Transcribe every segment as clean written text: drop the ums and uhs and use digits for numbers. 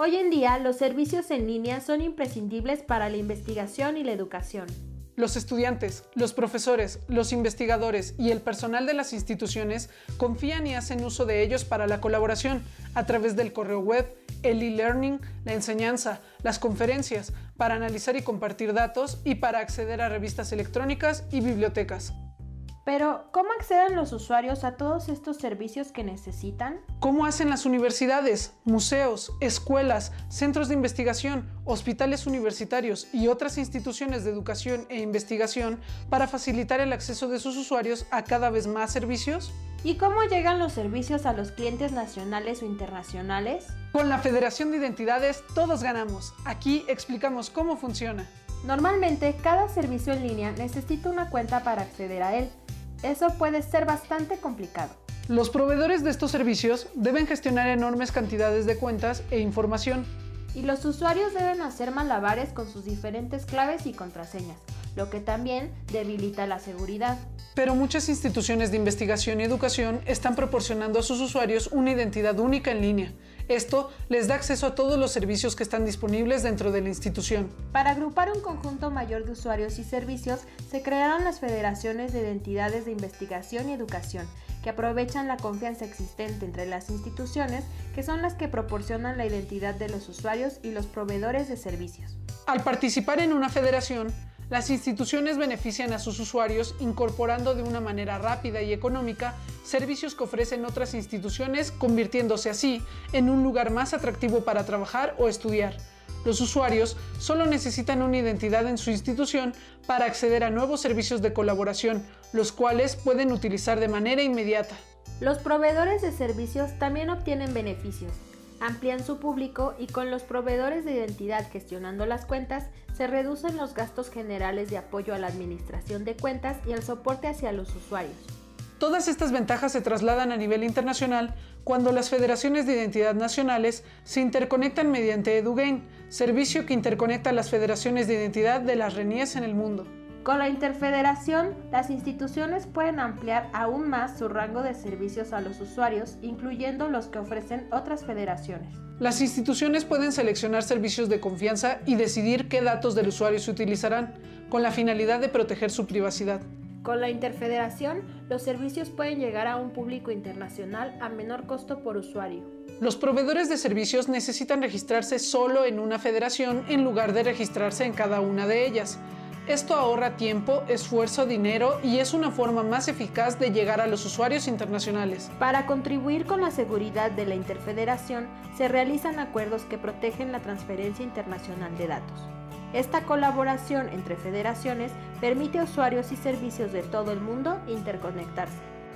Hoy en día, los servicios en línea son imprescindibles para la investigación y la educación. Los estudiantes, los profesores, los investigadores y el personal de las instituciones confían y hacen uso de ellos para la colaboración a través del correo web, el e-learning, la enseñanza, las conferencias, para analizar y compartir datos y para acceder a revistas electrónicas y bibliotecas. Pero, ¿cómo acceden los usuarios a todos estos servicios que necesitan? ¿Cómo hacen las universidades, museos, escuelas, centros de investigación, hospitales universitarios y otras instituciones de educación e investigación para facilitar el acceso de sus usuarios a cada vez más servicios? ¿Y cómo llegan los servicios a los clientes nacionales o internacionales? Con la Federación de Identidades todos ganamos. Aquí explicamos cómo funciona. Normalmente, cada servicio en línea necesita una cuenta para acceder a él. Eso puede ser bastante complicado. Los proveedores de estos servicios deben gestionar enormes cantidades de cuentas e información. Y los usuarios deben hacer malabares con sus diferentes claves y contraseñas, lo que también debilita la seguridad. Pero muchas instituciones de investigación y educación están proporcionando a sus usuarios una identidad única en línea. Esto les da acceso a todos los servicios que están disponibles dentro de la institución. Para agrupar un conjunto mayor de usuarios y servicios, se crearon las federaciones de identidades de investigación y educación, que aprovechan la confianza existente entre las instituciones, que son las que proporcionan la identidad de los usuarios y los proveedores de servicios. Al participar en una federación, las instituciones benefician a sus usuarios incorporando de una manera rápida y económica servicios que ofrecen otras instituciones, convirtiéndose así en un lugar más atractivo para trabajar o estudiar. Los usuarios solo necesitan una identidad en su institución para acceder a nuevos servicios de colaboración, los cuales pueden utilizar de manera inmediata. Los proveedores de servicios también obtienen beneficios. Amplían su público y con los proveedores de identidad gestionando las cuentas, se reducen los gastos generales de apoyo a la administración de cuentas y el soporte hacia los usuarios. Todas estas ventajas se trasladan a nivel internacional cuando las federaciones de identidad nacionales se interconectan mediante EduGain, servicio que interconecta las federaciones de identidad de las RENIEs en el mundo. Con la interfederación, las instituciones pueden ampliar aún más su rango de servicios a los usuarios, incluyendo los que ofrecen otras federaciones. Las instituciones pueden seleccionar servicios de confianza y decidir qué datos del usuario se utilizarán, con la finalidad de proteger su privacidad. Con la interfederación, los servicios pueden llegar a un público internacional a menor costo por usuario. Los proveedores de servicios necesitan registrarse solo en una federación en lugar de registrarse en cada una de ellas. Esto ahorra tiempo, esfuerzo, dinero y es una forma más eficaz de llegar a los usuarios internacionales. Para contribuir con la seguridad de la interfederación, se realizan acuerdos que protegen la transferencia internacional de datos. Esta colaboración entre federaciones permite a usuarios y servicios de todo el mundo interconectarse.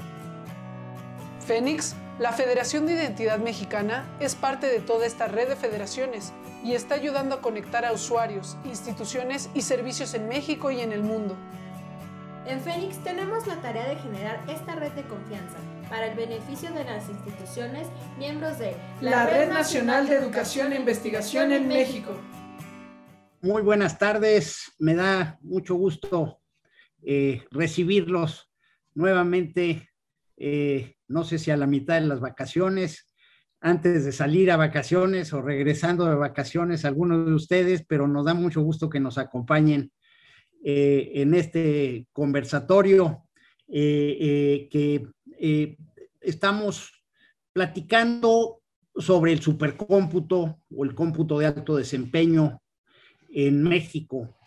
Fénix, la Federación de Identidad Mexicana, es parte de toda esta red de federaciones y está ayudando a conectar a usuarios, instituciones y servicios en México y en el mundo. En Fénix tenemos la tarea de generar esta red de confianza para el beneficio de las instituciones miembros de la Red Nacional de Educación e Investigación en México. Muy buenas tardes, me da mucho gusto recibirlos nuevamente, no sé si a la mitad de las vacaciones, antes de salir a vacaciones o regresando de vacaciones algunos de ustedes, pero nos da mucho gusto que nos acompañen en este conversatorio que estamos platicando sobre el supercómputo o el cómputo de alto desempeño en México,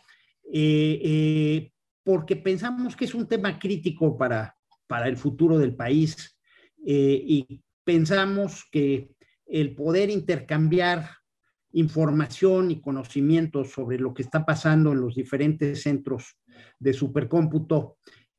porque pensamos que es un tema crítico para el futuro del país y pensamos que el poder intercambiar información y conocimientos sobre lo que está pasando en los diferentes centros de supercómputo,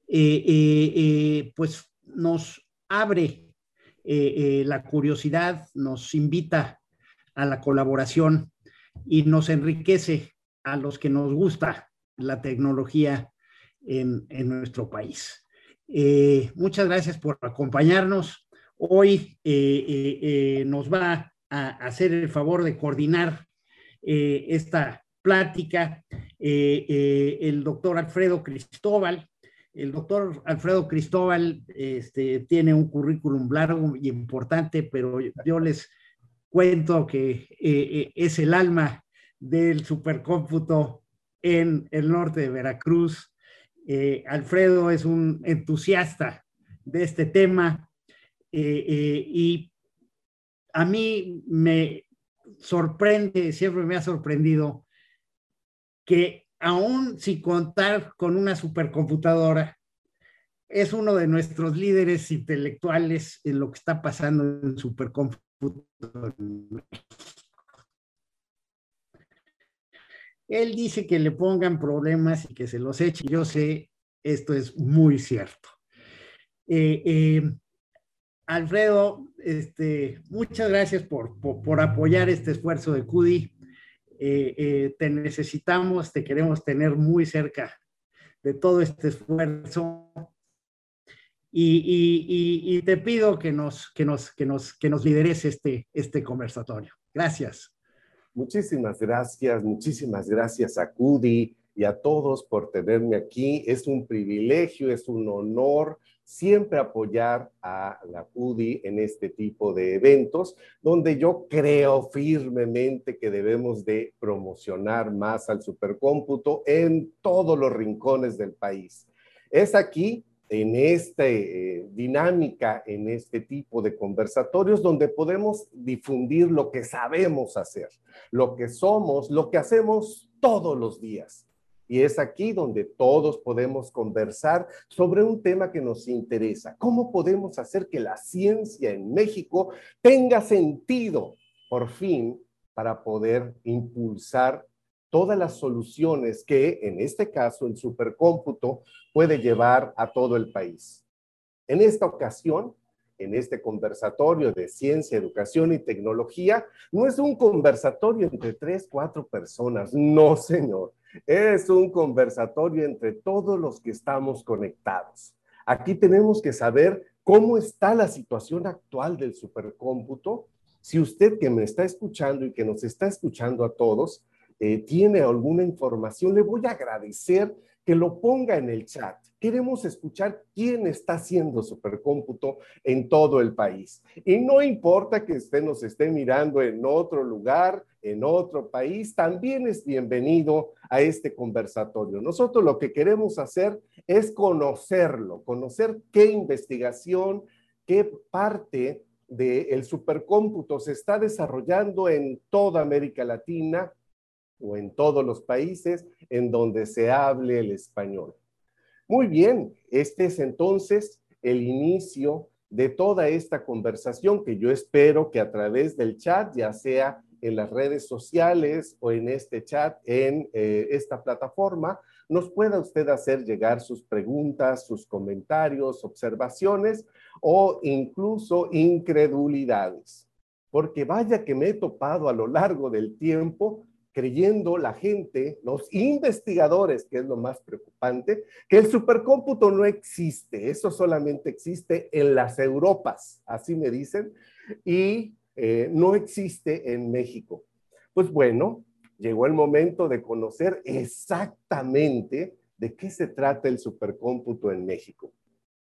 pues nos abre la curiosidad, nos invita a la colaboración y nos enriquece a los que nos gusta la tecnología en nuestro país. Muchas gracias por acompañarnos. Hoy nos va a hacer el favor de coordinar esta plática el doctor Alfredo Cristóbal. El doctor Alfredo Cristóbal tiene un currículum largo y importante, pero yo les cuento que es el alma del supercómputo en el norte de Veracruz. Alfredo es un entusiasta de este tema y a mí me sorprende, siempre me ha sorprendido que aún sin contar con una supercomputadora, es uno de nuestros líderes intelectuales en lo que está pasando en supercómputo. Él dice que le pongan problemas y que se los eche. Yo sé, esto es muy cierto. Alfredo, muchas gracias por apoyar este esfuerzo de CUDI. Te necesitamos, te queremos tener muy cerca de todo este esfuerzo y te pido que nos lideres este conversatorio. Gracias. Muchísimas gracias a CUDI y a todos por tenerme aquí. Es un privilegio, es un honor siempre apoyar a la CUDI en este tipo de eventos, donde yo creo firmemente que debemos de promocionar más al supercómputo en todos los rincones del país. Es aquí, en esta dinámica, en este tipo de conversatorios, donde podemos difundir lo que sabemos hacer, lo que somos, lo que hacemos todos los días. Y es aquí donde todos podemos conversar sobre un tema que nos interesa. ¿Cómo podemos hacer que la ciencia en México tenga sentido, por fin, para poder impulsar todas las soluciones que, en este caso, el supercómputo puede llevar a todo el país? En esta ocasión, en este conversatorio de ciencia, educación y tecnología, no es un conversatorio entre 3, 4 personas, no, señor. Es un conversatorio entre todos los que estamos conectados. Aquí tenemos que saber cómo está la situación actual del supercómputo. Si usted que me está escuchando y que nos está escuchando a todos, tiene alguna información, le voy a agradecer que lo ponga en el chat. Queremos escuchar quién está haciendo supercómputo en todo el país. Y no importa que usted nos esté mirando en otro lugar, en otro país, también es bienvenido a este conversatorio. Nosotros lo que queremos hacer es conocerlo, conocer qué investigación, qué parte del supercómputo se está desarrollando en toda América Latina o en todos los países en donde se hable el español. Muy bien, este es entonces el inicio de toda esta conversación que yo espero que a través del chat, ya sea en las redes sociales o en este chat, en esta plataforma, nos pueda usted hacer llegar sus preguntas, sus comentarios, observaciones o incluso incredulidades. Porque vaya que me he topado a lo largo del tiempo creyendo la gente, los investigadores, que es lo más preocupante, que el supercómputo no existe, eso solamente existe en las Europas, así me dicen, y no existe en México. Pues bueno, llegó el momento de conocer exactamente de qué se trata el supercómputo en México.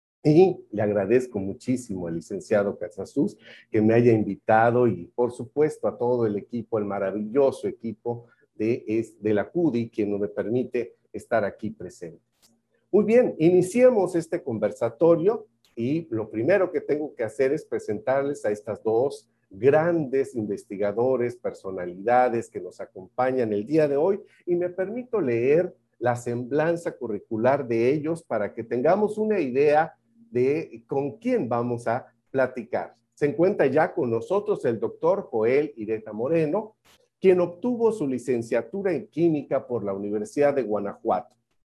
Y le agradezco muchísimo al licenciado Casasus que me haya invitado y por supuesto a todo el equipo, el maravilloso equipo de la CUDI, quien no me permite estar aquí presente. Muy bien, iniciemos este conversatorio y lo primero que tengo que hacer es presentarles a estas dos grandes investigadores, personalidades que nos acompañan el día de hoy y me permito leer la semblanza curricular de ellos para que tengamos una idea de con quién vamos a platicar. Se encuentra ya con nosotros el doctor Joel Ireta Moreno, quien obtuvo su licenciatura en química por la Universidad de Guanajuato.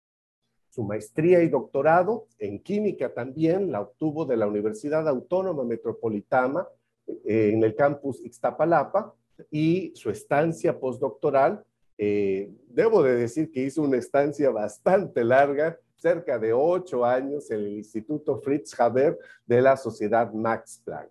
Su maestría y doctorado en química también la obtuvo de la Universidad Autónoma Metropolitana en el campus Ixtapalapa y su estancia postdoctoral, debo de decir que hizo una estancia bastante larga, cerca de 8 años en el Instituto Fritz Haber de la Sociedad Max Planck.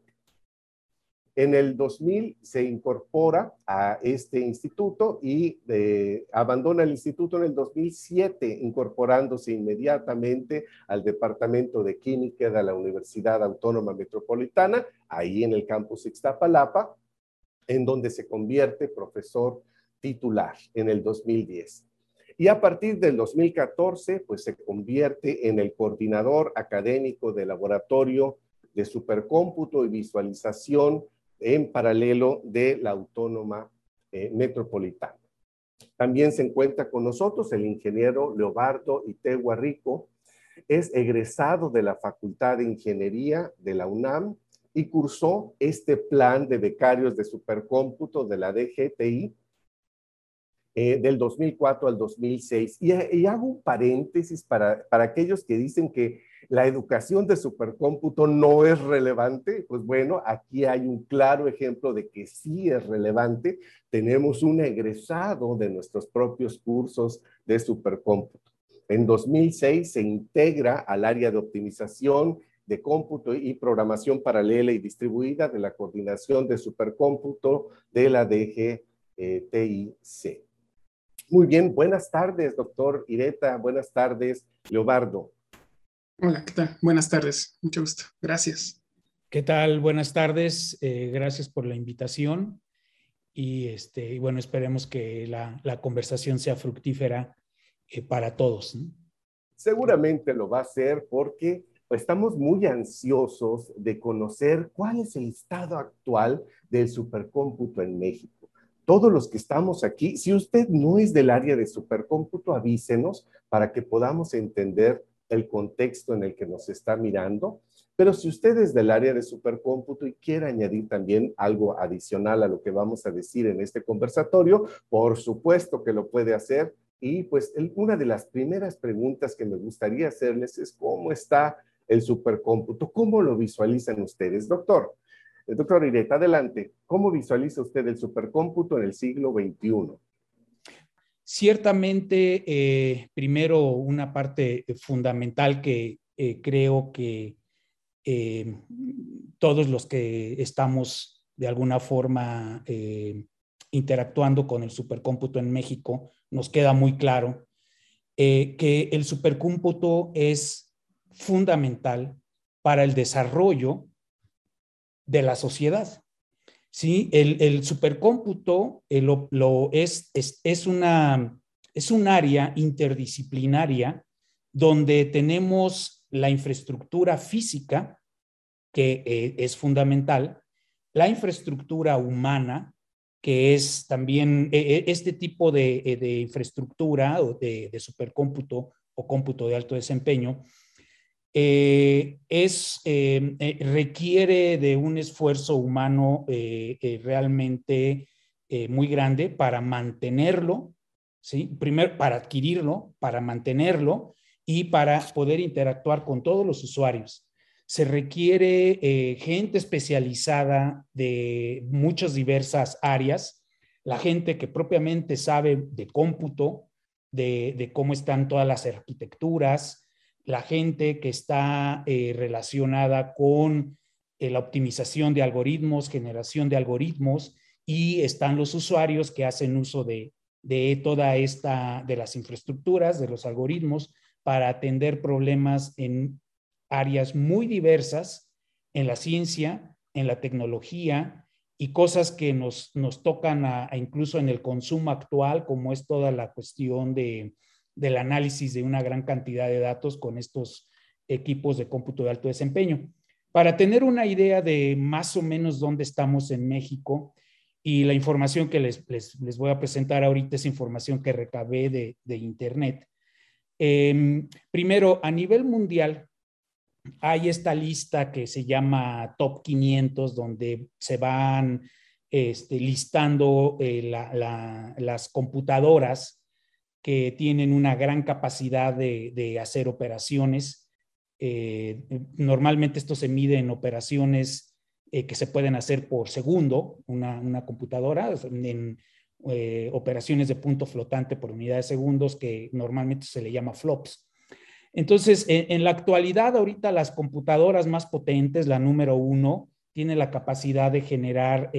En el 2000 se incorpora a este instituto y abandona el instituto en el 2007, incorporándose inmediatamente al Departamento de Química de la Universidad Autónoma Metropolitana, ahí en el campus Ixtapalapa, en donde se convierte profesor titular en el 2010. Y a partir del 2014, pues se convierte en el coordinador académico del laboratorio de supercómputo y visualización en paralelo de la Autónoma Metropolitana. También se encuentra con nosotros el ingeniero Leobardo Itegua Rico. Es egresado de la Facultad de Ingeniería de la UNAM y cursó este plan de becarios de supercómputo de la DGTI del 2004 al 2006. Y hago un paréntesis para aquellos que dicen que la educación de supercómputo no es relevante. Pues bueno, aquí hay un claro ejemplo de que sí es relevante. Tenemos un egresado de nuestros propios cursos de supercómputo. En 2006 se integra al área de optimización de cómputo y programación paralela y distribuida de la coordinación de supercómputo de la DGTIC. Muy bien, buenas tardes, doctor Ireta. Buenas tardes, Leobardo. Hola, ¿qué tal? Buenas tardes, mucho gusto. Gracias. ¿Qué tal? Buenas tardes. Gracias por la invitación. Y bueno, esperemos que la conversación sea fructífera para todos, ¿no? Seguramente lo va a ser porque estamos muy ansiosos de conocer cuál es el estado actual del supercómputo en México. Todos los que estamos aquí, si usted no es del área de supercómputo, avísenos para que podamos entender el contexto en el que nos está mirando. Pero si usted es del área de supercómputo y quiere añadir también algo adicional a lo que vamos a decir en este conversatorio, por supuesto que lo puede hacer. Y pues una de las primeras preguntas que me gustaría hacerles es ¿cómo está el supercómputo? ¿Cómo lo visualizan ustedes, doctor? Doctor Ireta, adelante. ¿Cómo visualiza usted el supercómputo en el siglo XXI? Ciertamente, primero una parte fundamental que creo que todos los que estamos de alguna forma interactuando con el supercómputo en México, nos queda muy claro que el supercómputo es fundamental para el desarrollo de la sociedad. ¿Sí? El supercómputo es un área interdisciplinaria donde tenemos la infraestructura física, que es fundamental, la infraestructura humana, que es también este tipo de infraestructura o de supercómputo o cómputo de alto desempeño, requiere de un esfuerzo humano realmente muy grande para mantenerlo, ¿sí? Primero para adquirirlo, para mantenerlo y para poder interactuar con todos los usuarios. Se requiere gente especializada de muchas diversas áreas, la gente que propiamente sabe de cómputo, de cómo están todas las arquitecturas, la gente que está relacionada con la optimización de algoritmos, generación de algoritmos, y están los usuarios que hacen uso de toda esta, de las infraestructuras, de los algoritmos, para atender problemas en áreas muy diversas, en la ciencia, en la tecnología, y cosas que nos tocan incluso en el consumo actual, como es toda la cuestión del análisis de una gran cantidad de datos con estos equipos de cómputo de alto desempeño. Para tener una idea de más o menos dónde estamos en México, y la información que les voy a presentar ahorita es información que recabé de internet. Primero, a nivel mundial, hay esta lista que se llama Top 500, donde se van listando las computadoras que tienen una gran capacidad de hacer operaciones. Normalmente esto se mide en operaciones que se pueden hacer por segundo, una computadora, en operaciones de punto flotante por unidad de segundos, que normalmente se le llama flops. Entonces, en la actualidad, ahorita las computadoras más potentes, la número 1, tiene la capacidad de generar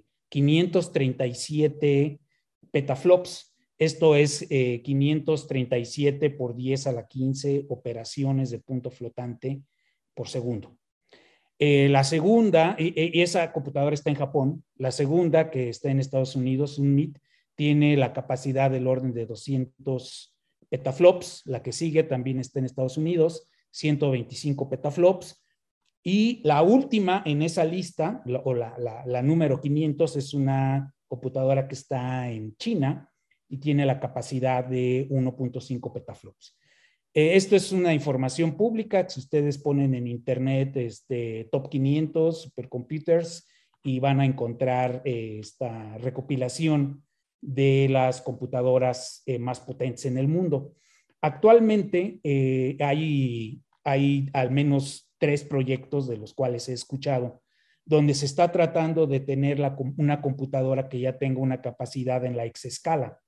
537 petaflops. Esto es 537 por 10 a la 15 operaciones de punto flotante por segundo. La segunda, y esa computadora está en Japón, la segunda que está en Estados Unidos, Sunmit, tiene la capacidad del orden de 200 petaflops, la que sigue también está en Estados Unidos, 125 petaflops, y la última en esa lista, la número 500, es una computadora que está en China y tiene la capacidad de 1.5 petaflops. Esto es una información pública que si ustedes ponen en internet top 500 supercomputers y van a encontrar esta recopilación de las computadoras más potentes en el mundo. Actualmente hay al menos 3 proyectos de los cuales he escuchado, donde se está tratando de tener una computadora que ya tenga una capacidad en la exescala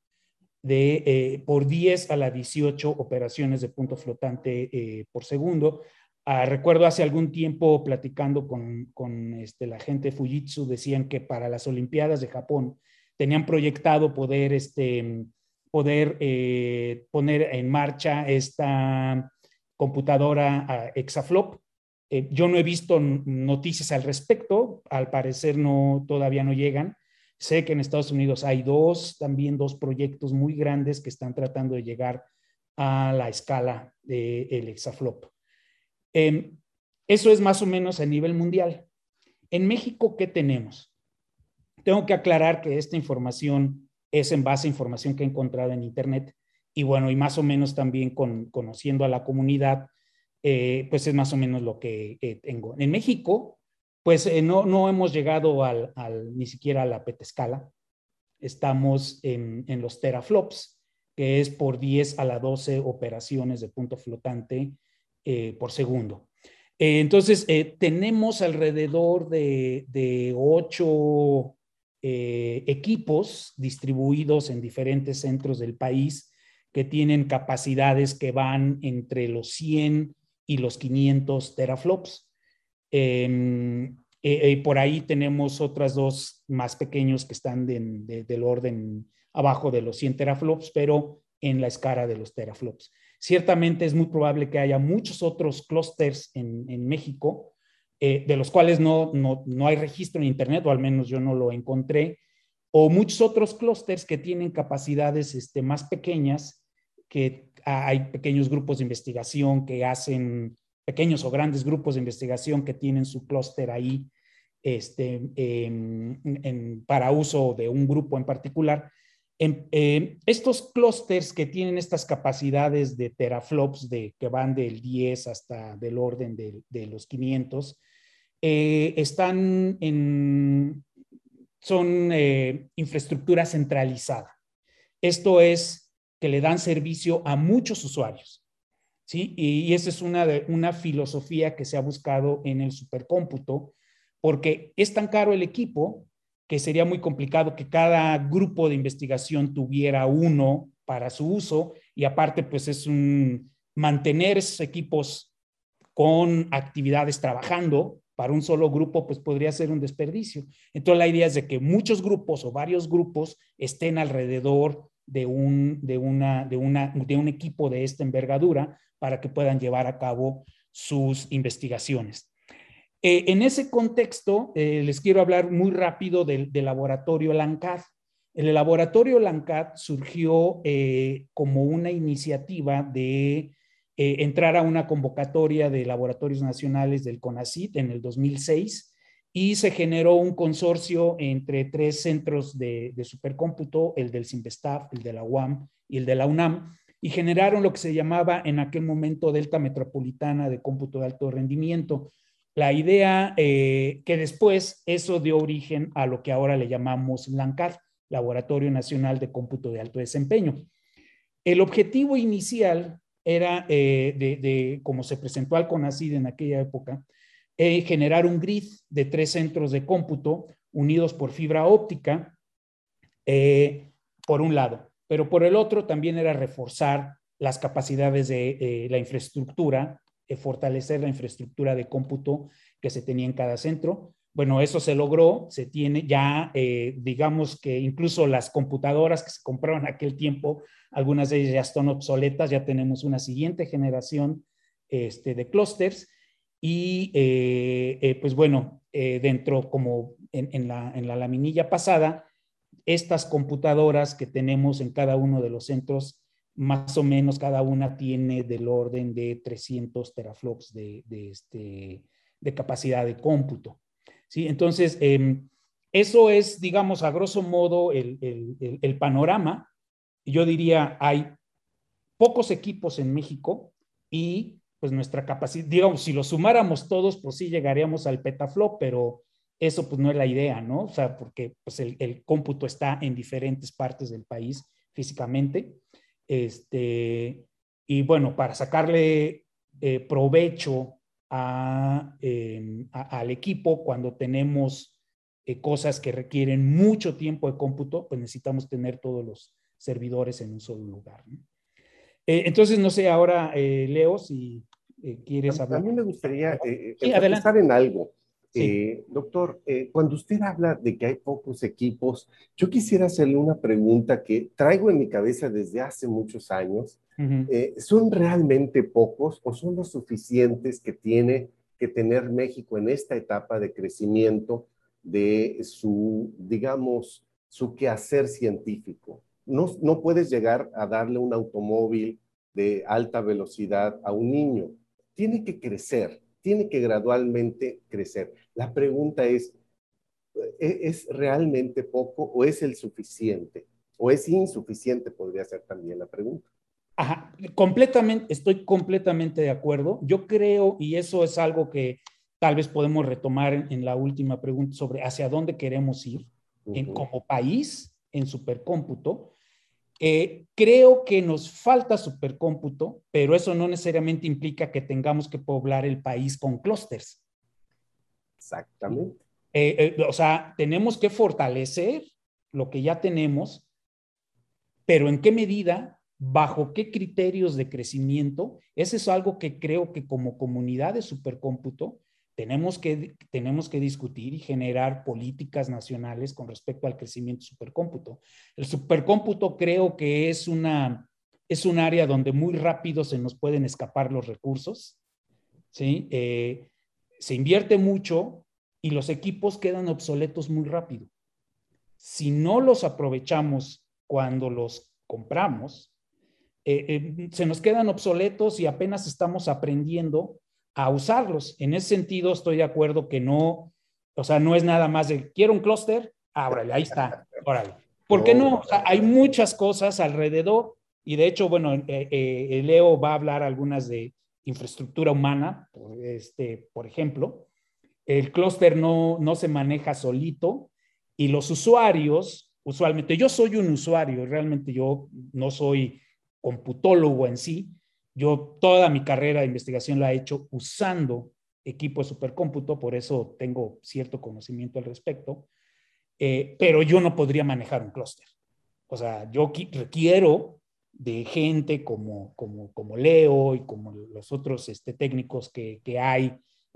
de por 10 a la 18 operaciones de punto flotante por segundo. Recuerdo hace algún tiempo platicando con la gente de Fujitsu, decían que para las Olimpiadas de Japón tenían proyectado poder poner en marcha esta computadora exaflop. Yo no he visto noticias al respecto, al parecer todavía no llegan. Sé que en Estados Unidos hay también dos proyectos muy grandes que están tratando de llegar a la escala del exaflop. Eso es más o menos a nivel mundial. En México, ¿qué tenemos? Tengo que aclarar que esta información es en base a información que he encontrado en internet y bueno, y más o menos también conociendo a la comunidad, pues es más o menos lo que tengo. En México, pues no hemos llegado ni siquiera a la petescala. Estamos en los teraflops, que es por 10 a la 12 operaciones de punto flotante por segundo. Entonces, tenemos alrededor de 8 equipos distribuidos en diferentes centros del país que tienen capacidades que van entre los 100 y los 500 teraflops. Por ahí tenemos otras 2 más pequeños que están del orden abajo de los 100 teraflops, pero en la escala de los teraflops. Ciertamente es muy probable que haya muchos otros clústeres en México, de los cuales no hay registro en internet, o al menos yo no lo encontré, o muchos otros clústeres que tienen capacidades más pequeñas, que hay pequeños grupos de investigación que hacen, pequeños o grandes grupos de investigación que tienen su clúster ahí para uso de un grupo en particular. Estos clústeres que tienen estas capacidades de teraflops que van del 10 hasta del orden de los 500, son infraestructura centralizada. Esto es que le dan servicio a muchos usuarios, ¿sí? Y esa es una filosofía que se ha buscado en el supercómputo, porque es tan caro el equipo que sería muy complicado que cada grupo de investigación tuviera uno para su uso, y aparte pues es mantener esos equipos con actividades trabajando para un solo grupo pues podría ser un desperdicio. Entonces la idea es de que muchos grupos o varios grupos estén alrededor de un equipo de esta envergadura para que puedan llevar a cabo sus investigaciones. En ese contexto, les quiero hablar muy rápido del laboratorio LANCAD. El laboratorio LANCAD surgió como una iniciativa de entrar a una convocatoria de laboratorios nacionales del CONACYT en el 2006 y se generó un consorcio entre 3 centros de supercómputo, el del CIMBESTAF, el de la UAM y el de la UNAM, y generaron lo que se llamaba en aquel momento Delta Metropolitana de Cómputo de Alto Rendimiento. La idea que después eso dio origen a lo que ahora le llamamos LANCAD, Laboratorio Nacional de Cómputo de Alto Desempeño. El objetivo inicial era, como se presentó al CONACYT en aquella época, generar un grid de 3 centros de cómputo unidos por fibra óptica, por un lado, pero por el otro también era reforzar las capacidades de la infraestructura, fortalecer la infraestructura de cómputo que se tenía en cada centro. Bueno, eso se logró, se tiene ya, digamos que incluso las computadoras que se compraron en aquel tiempo, algunas de ellas ya están obsoletas, ya tenemos una siguiente generación de clústeres. y pues bueno, dentro como en la laminilla pasada, estas computadoras que tenemos en cada uno de los centros, más o menos cada una tiene del orden de 300 teraflops de capacidad de cómputo. ¿Sí? Entonces, eso es, digamos, a grosso modo el panorama. Yo diría, hay pocos equipos en México y pues nuestra capacidad, digamos, si lo sumáramos todos, pues sí llegaríamos al petaflop, pero eso pues no es la idea, ¿no? O sea, porque pues el cómputo está en diferentes partes del país físicamente. Y bueno, para sacarle provecho al equipo cuando tenemos cosas que requieren mucho tiempo de cómputo, pues necesitamos tener todos los servidores en un solo lugar, ¿no? Entonces, no sé, ahora, Leo, si quieres hablar. A mí me gustaría Sí, enfatizar en algo. Sí. Doctor, cuando usted habla de que hay pocos equipos, yo quisiera hacerle una pregunta que traigo en mi cabeza desde hace muchos años. ¿Son realmente pocos o son los suficientes que tiene que tener México en esta etapa de crecimiento de su, digamos, su quehacer científico? No puedes llegar a darle un automóvil de alta velocidad a un niño. Tiene que crecer, tiene que gradualmente crecer. La pregunta ¿es realmente poco o es el suficiente? ¿O es insuficiente? Podría ser también la pregunta. Ajá, estoy completamente de acuerdo. Yo creo, y eso es algo que tal vez podemos retomar en la última pregunta sobre hacia dónde queremos ir como país en supercómputo. Creo que nos falta supercómputo, pero eso no necesariamente implica que tengamos que poblar el país con clústeres. Exactamente. O sea, tenemos que fortalecer lo que ya tenemos, pero ¿en qué medida? ¿Bajo qué criterios de crecimiento? Eso es algo que creo que como comunidad de supercómputo tenemos que discutir y generar políticas nacionales con respecto al crecimiento supercómputo. El supercómputo creo que es un área donde muy rápido se nos pueden escapar los recursos, ¿sí? Se invierte mucho y los equipos quedan obsoletos muy rápido. Si no los aprovechamos cuando los compramos, se nos quedan obsoletos y apenas estamos aprendiendo a usarlos. En ese sentido, estoy de acuerdo que no, o sea, no es nada más de, quiero un clúster, órale, ahí está, órale. ¿Por qué no? O sea, hay muchas cosas alrededor y de hecho, bueno, Leo va a hablar algunas de infraestructura humana, por ejemplo. El clúster no se maneja solito y los usuarios, usualmente, yo soy un usuario, realmente yo no soy computólogo en sí. Yo toda mi carrera de investigación la he hecho usando equipo de supercómputo, por eso tengo cierto conocimiento al respecto, pero yo no podría manejar un clúster. O sea, yo requiero de gente como Leo y como los otros técnicos que hay,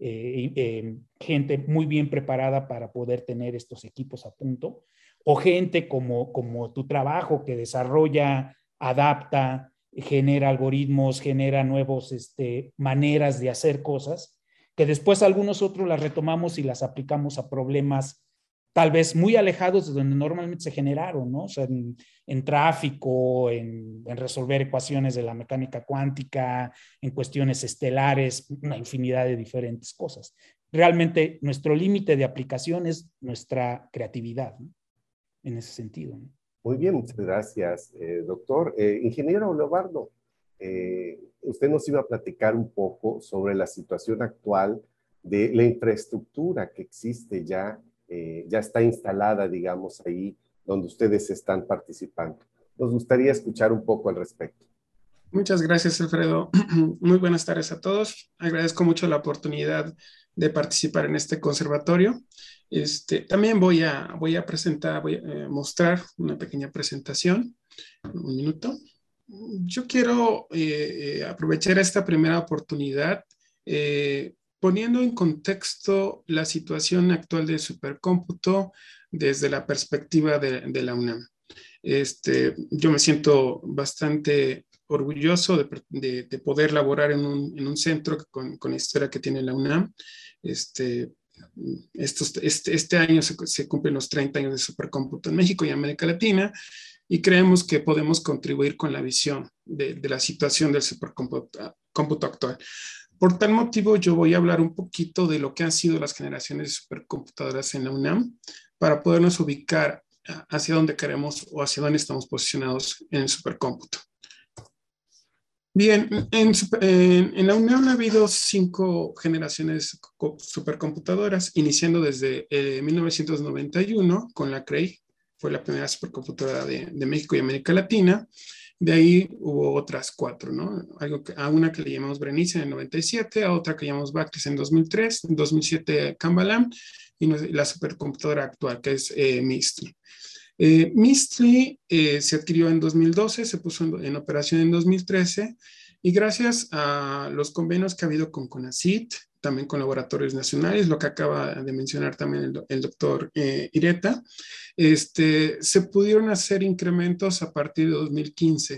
gente muy bien preparada para poder tener estos equipos a punto, o gente como tu trabajo que desarrolla, adapta, genera algoritmos, genera nuevos maneras de hacer cosas, que después algunos otros las retomamos y las aplicamos a problemas tal vez muy alejados de donde normalmente se generaron, ¿no? O sea, en tráfico, en resolver ecuaciones de la mecánica cuántica, en cuestiones estelares, una infinidad de diferentes cosas. Realmente nuestro límite de aplicación es nuestra creatividad, ¿no? En ese sentido, ¿no? Muy bien, muchas gracias, doctor. Ingeniero Leobardo, usted nos iba a platicar un poco sobre la situación actual de la infraestructura que existe ya está instalada, digamos, ahí donde ustedes están participando. Nos gustaría escuchar un poco al respecto. Muchas gracias, Alfredo. Muy buenas tardes a todos. Agradezco mucho la oportunidad de participar en este conservatorio. También voy a mostrar una pequeña presentación. Un minuto. Yo quiero aprovechar esta primera oportunidad poniendo en contexto la situación actual de supercómputo desde la perspectiva de la UNAM. Yo me siento bastante orgulloso de poder laborar en un centro con la historia que tiene la UNAM. Este año se cumplen los 30 años de supercómputo en México y América Latina, y creemos que podemos contribuir con la visión de la situación del supercómputo actual. Por tal motivo, yo voy a hablar un poquito de lo que han sido las generaciones de supercomputadoras en la UNAM para podernos ubicar hacia dónde queremos o hacia dónde estamos posicionados en el supercómputo. Bien, en la UNAM ha habido 5 generaciones de supercomputadoras, iniciando desde 1991 con la Cray, fue la primera supercomputadora de México y América Latina. De ahí hubo otras 4, ¿no? A una que le llamamos Berenice en el 97, a otra que llamamos Bactris en 2003, en 2007 Cambalam, y la supercomputadora actual, que es MISTRI. MISTRI se adquirió en 2012, se puso en operación en 2013, y gracias a los convenios que ha habido con CONACYT, también con laboratorios nacionales, lo que acaba de mencionar también el doctor Ireta, se pudieron hacer incrementos a partir de 2015.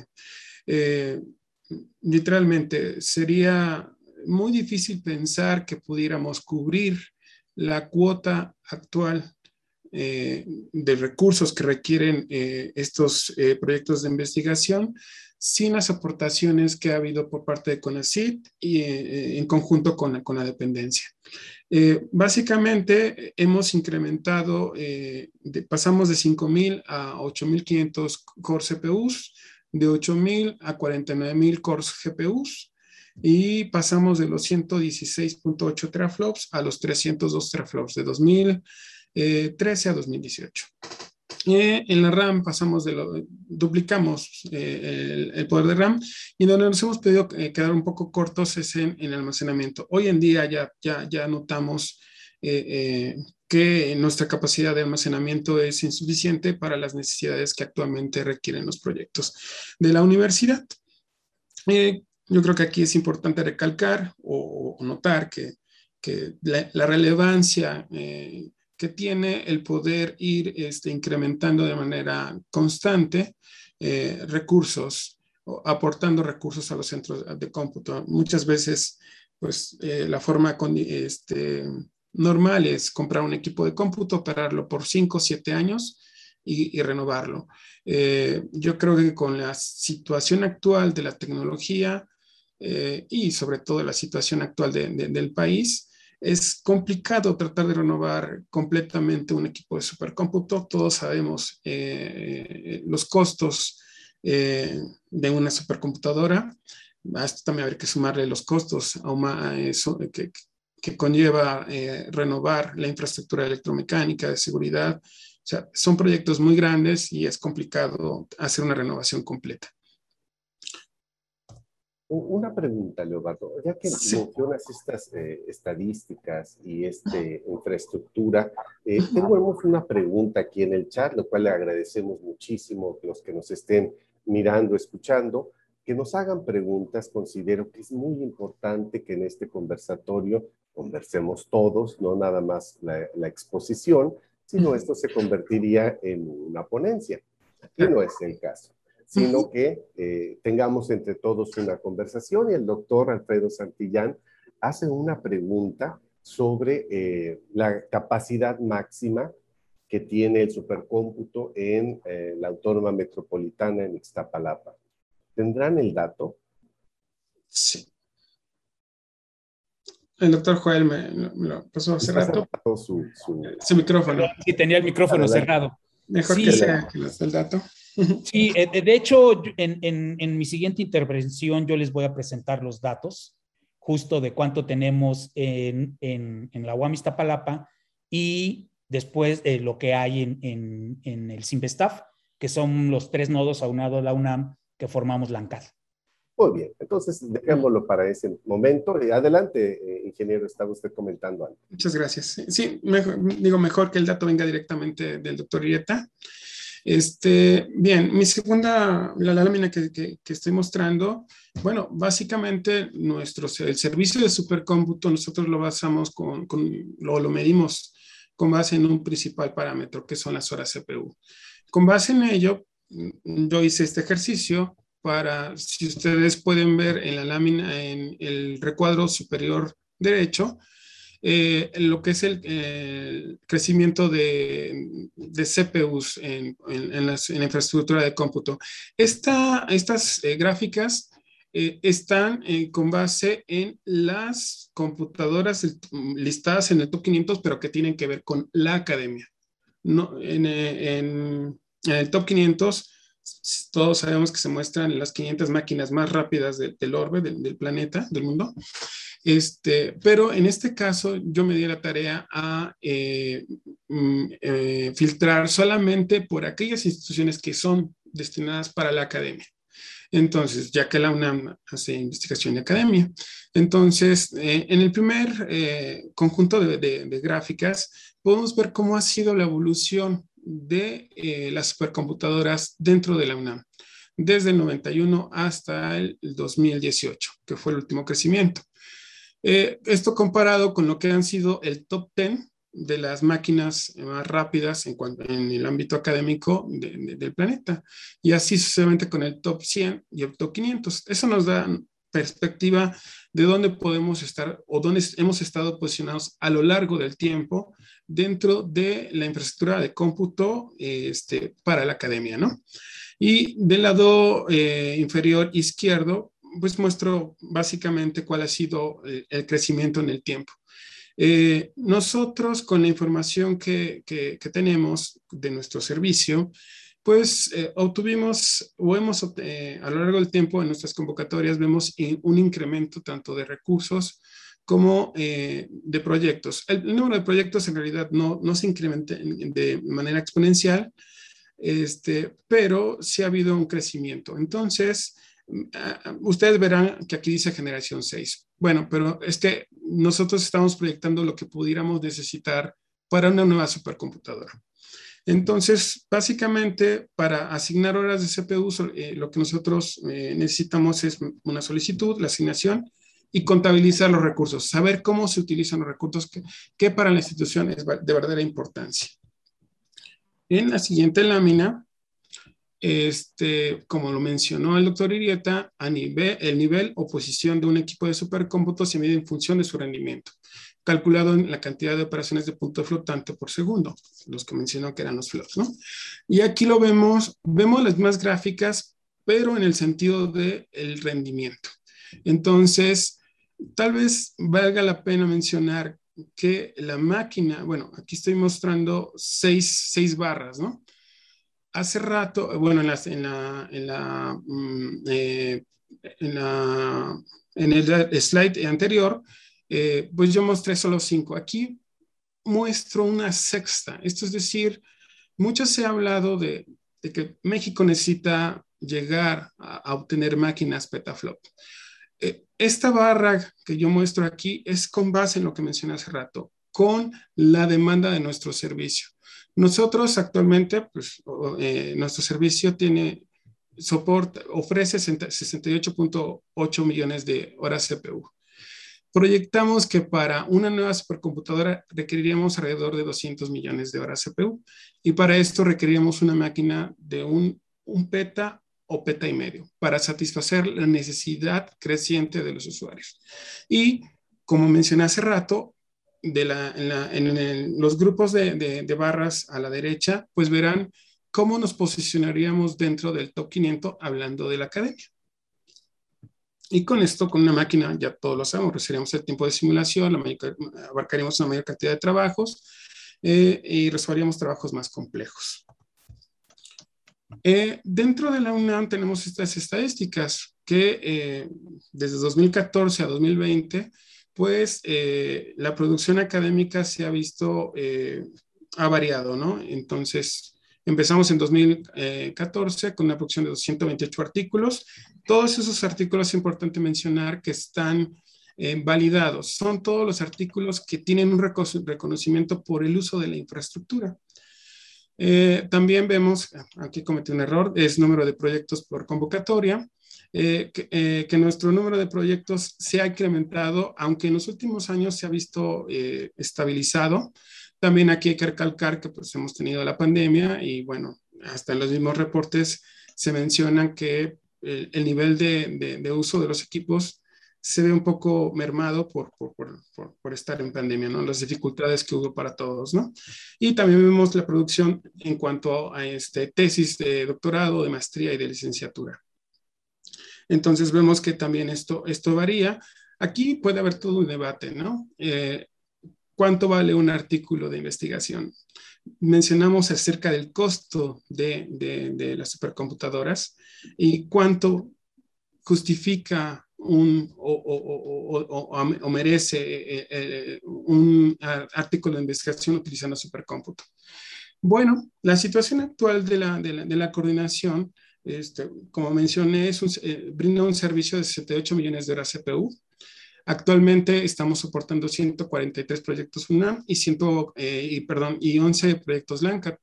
Literalmente, sería muy difícil pensar que pudiéramos cubrir la cuota actual de recursos que requieren estos proyectos de investigación sin las aportaciones que ha habido por parte de CONACYT y en conjunto con la dependencia. Básicamente hemos incrementado, pasamos de 5,000 a 8,500 core CPUs, de 8,000 a 49,000 cores GPUs, y pasamos de los 116.8 teraflops a los 302 teraflops de 2013 a 2018. En la RAM duplicamos el poder de RAM, y donde nos hemos podido quedar un poco cortos es en el almacenamiento. Hoy en día ya notamos que nuestra capacidad de almacenamiento es insuficiente para las necesidades que actualmente requieren los proyectos de la universidad. Yo creo que aquí es importante recalcar o notar que la relevancia que tiene el poder ir incrementando de manera constante recursos, aportando recursos a los centros de cómputo. Muchas veces, pues, la forma normal es comprar un equipo de cómputo, operarlo por 5 o 7 años y renovarlo. Yo creo que con la situación actual de la tecnología y sobre todo la situación actual del país, es complicado tratar de renovar completamente un equipo de supercómputo. Todos sabemos los costos de una supercomputadora. A esto también habría que sumarle los costos que conlleva renovar la infraestructura electromecánica de seguridad. O sea, son proyectos muy grandes y es complicado hacer una renovación completa. Una pregunta, Leobardo, ya que mencionas estas estadísticas y infraestructura, tenemos una pregunta aquí en el chat, lo cual le agradecemos muchísimo a los que nos estén mirando, escuchando, que nos hagan preguntas. Considero que es muy importante que en este conversatorio conversemos todos, no nada más la exposición, sino esto se convertiría en una ponencia. Aquí no es el caso, sino que tengamos entre todos una conversación, y el doctor Alfredo Santillán hace una pregunta sobre la capacidad máxima que tiene el supercómputo en la Autónoma Metropolitana en Ixtapalapa. ¿Tendrán el dato? Sí. El doctor Joel me lo pasó hace rato. Su micrófono. Sí, tenía el micrófono cerrado. Mejor sí, que sea que nos dé el dato. Sí, de hecho, en mi siguiente intervención yo les voy a presentar los datos justo de cuánto tenemos en la UAM Iztapalapa, y después lo que hay en el CIMBESTAF, que son los 3 nodos aunados a la UNAM que formamos la ANCAD. Muy bien, entonces dejémoslo para ese momento. Adelante, ingeniero, estaba usted comentando algo. Muchas gracias. Sí, mejor que el dato venga directamente del doctor Ireta. Bien, la lámina que estoy mostrando, bueno, básicamente el servicio de supercómputo nosotros lo basamos lo medimos con base en un principal parámetro, que son las horas CPU. Con base en ello, yo hice este ejercicio si ustedes pueden ver en la lámina, en el recuadro superior derecho, lo que es el crecimiento de CPUs en la infraestructura de cómputo. Estas gráficas están con base en las computadoras listadas en el top 500, pero que tienen que ver con la academia. No, en el top 500, todos sabemos que se muestran las 500 máquinas más rápidas del orbe, del planeta, del mundo. Pero en este caso yo me di la tarea a filtrar solamente por aquellas instituciones que son destinadas para la academia. Entonces, ya que la UNAM hace investigación de academia. Entonces, en el primer conjunto de gráficas, podemos ver cómo ha sido la evolución de las supercomputadoras dentro de la UNAM, desde el 91 hasta el 2018, que fue el último crecimiento. Esto comparado con lo que han sido el top 10 de las máquinas más rápidas en el ámbito académico del planeta, y así sucesivamente con el top 100 y el top 500. Eso nos da perspectiva de dónde podemos estar o dónde hemos estado posicionados a lo largo del tiempo dentro de la infraestructura de cómputo para la academia, ¿no? Y del lado inferior izquierdo, pues muestro básicamente cuál ha sido el crecimiento en el tiempo. Nosotros, con la información que tenemos de nuestro servicio, pues obtuvimos o hemos a lo largo del tiempo en nuestras convocatorias vemos un incremento tanto de recursos como de proyectos. El número de proyectos en realidad no se incrementa de manera exponencial, pero sí ha habido un crecimiento. Entonces, ustedes verán que aquí dice generación 6. Bueno, pero es que nosotros estamos proyectando lo que pudiéramos necesitar para una nueva supercomputadora. Entonces, básicamente, para asignar horas de CPU, lo que nosotros necesitamos es una solicitud, la asignación, y contabilizar los recursos, saber cómo se utilizan los recursos que para la institución es de verdadera importancia. En la siguiente lámina, como lo mencionó el doctor Irieta, el nivel o posición de un equipo de supercómputo se mide en función de su rendimiento, calculado en la cantidad de operaciones de punto flotante por segundo, los que mencionó que eran los flots, ¿no? Y aquí lo vemos las mismas gráficas, pero en el sentido del rendimiento. Entonces, tal vez valga la pena mencionar que la máquina, bueno, aquí estoy mostrando seis barras, ¿no? Hace rato, bueno, en el slide anterior, pues yo mostré solo 5. Aquí muestro una sexta. Esto es decir, mucho se ha hablado de que México necesita llegar a obtener máquinas petaflop. Esta barra que yo muestro aquí es con base en lo que mencioné hace rato, con la demanda de nuestro servicio. Nosotros actualmente, pues, nuestro servicio ofrece 68.8 millones de horas CPU. Proyectamos que para una nueva supercomputadora requeriríamos alrededor de 200 millones de horas CPU, y para esto requeriríamos una máquina de un peta o peta y medio para satisfacer la necesidad creciente de los usuarios. Y como mencioné hace rato, en los grupos de barras a la derecha, pues verán cómo nos posicionaríamos dentro del top 500 hablando de la academia. Y con esto, con una máquina, ya todos lo sabemos, reduciríamos el tiempo de simulación, abarcaríamos una mayor cantidad de trabajos y resolveríamos trabajos más complejos. Dentro de la UNAM tenemos estas estadísticas que desde 2014 a 2020, pues la producción académica se ha visto, ha variado, ¿no? Entonces, empezamos en 2014 con una producción de 228 artículos. Todos esos artículos es importante mencionar que están validados. Son todos los artículos que tienen un reconocimiento por el uso de la infraestructura. También vemos, aquí cometí un error, es número de proyectos por convocatoria, que nuestro número de proyectos se ha incrementado, aunque en los últimos años se ha visto estabilizado. También aquí hay que recalcar que pues, hemos tenido la pandemia y bueno, hasta en los mismos reportes se menciona que el nivel de uso de los equipos se ve un poco mermado por estar en pandemia, ¿no? Las dificultades que hubo para todos, ¿no? Y también vemos la producción en cuanto a tesis de doctorado, de maestría y de licenciatura. Entonces vemos que también esto varía. Aquí puede haber todo un debate, ¿no? ¿Cuánto vale un artículo de investigación? Mencionamos acerca del costo de las supercomputadoras y cuánto justifica o merece un artículo de investigación utilizando supercómputo. Bueno, la situación actual de la coordinación, como mencioné, brinda un servicio de 68 millones de horas CPU. Actualmente estamos soportando 143 proyectos UNAM y 11 proyectos LANCAP.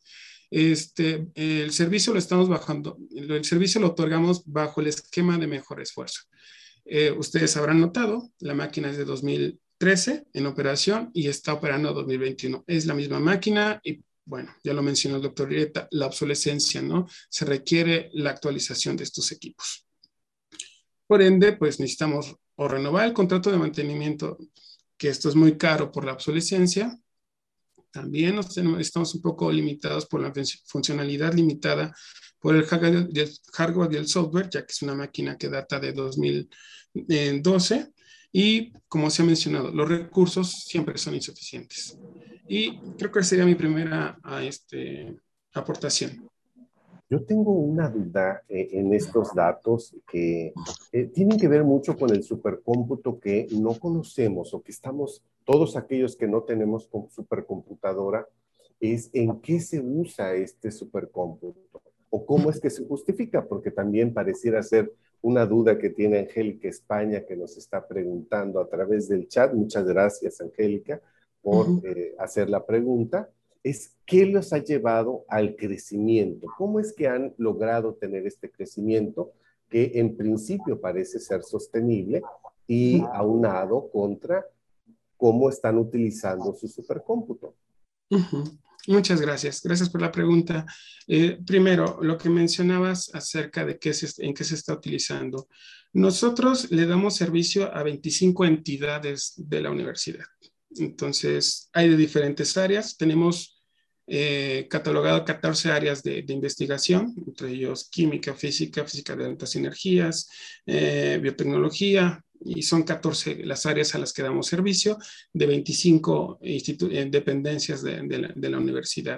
El servicio el servicio lo otorgamos bajo el esquema de mejor esfuerzo. Ustedes habrán notado, la máquina es de 2013 en operación y está operando 2021. Es la misma máquina y, bueno, ya lo mencionó el doctor Rieta, la obsolescencia, ¿no? Se requiere la actualización de estos equipos. Por ende, pues necesitamos o renovar el contrato de mantenimiento, que esto es muy caro por la obsolescencia. También estamos un poco limitados por la funcionalidad limitada por el hardware y el software, ya que es una máquina que data de 2012. Y como se ha mencionado, los recursos siempre son insuficientes. Y creo que sería mi primera aportación. Yo tengo una duda en estos datos que tienen que ver mucho con el supercómputo que no conocemos o que estamos, todos aquellos que no tenemos supercomputadora, es en qué se usa este supercómputo o cómo es que se justifica, porque también pareciera ser una duda que tiene Angélica España que nos está preguntando a través del chat. Muchas gracias, Angélica, por hacer la pregunta. Es qué los ha llevado al crecimiento. ¿Cómo es que han logrado tener este crecimiento que en principio parece ser sostenible y aunado contra cómo están utilizando su supercómputo? Muchas gracias. Gracias por la pregunta. Primero, lo que mencionabas acerca de en qué se está utilizando. Nosotros le damos servicio a 25 entidades de la universidad. Entonces, hay de diferentes áreas. Tenemos catalogado 14 áreas de investigación, entre ellos química, física de altas energías, biotecnología, y son 14 las áreas a las que damos servicio de 25 dependencias de la universidad.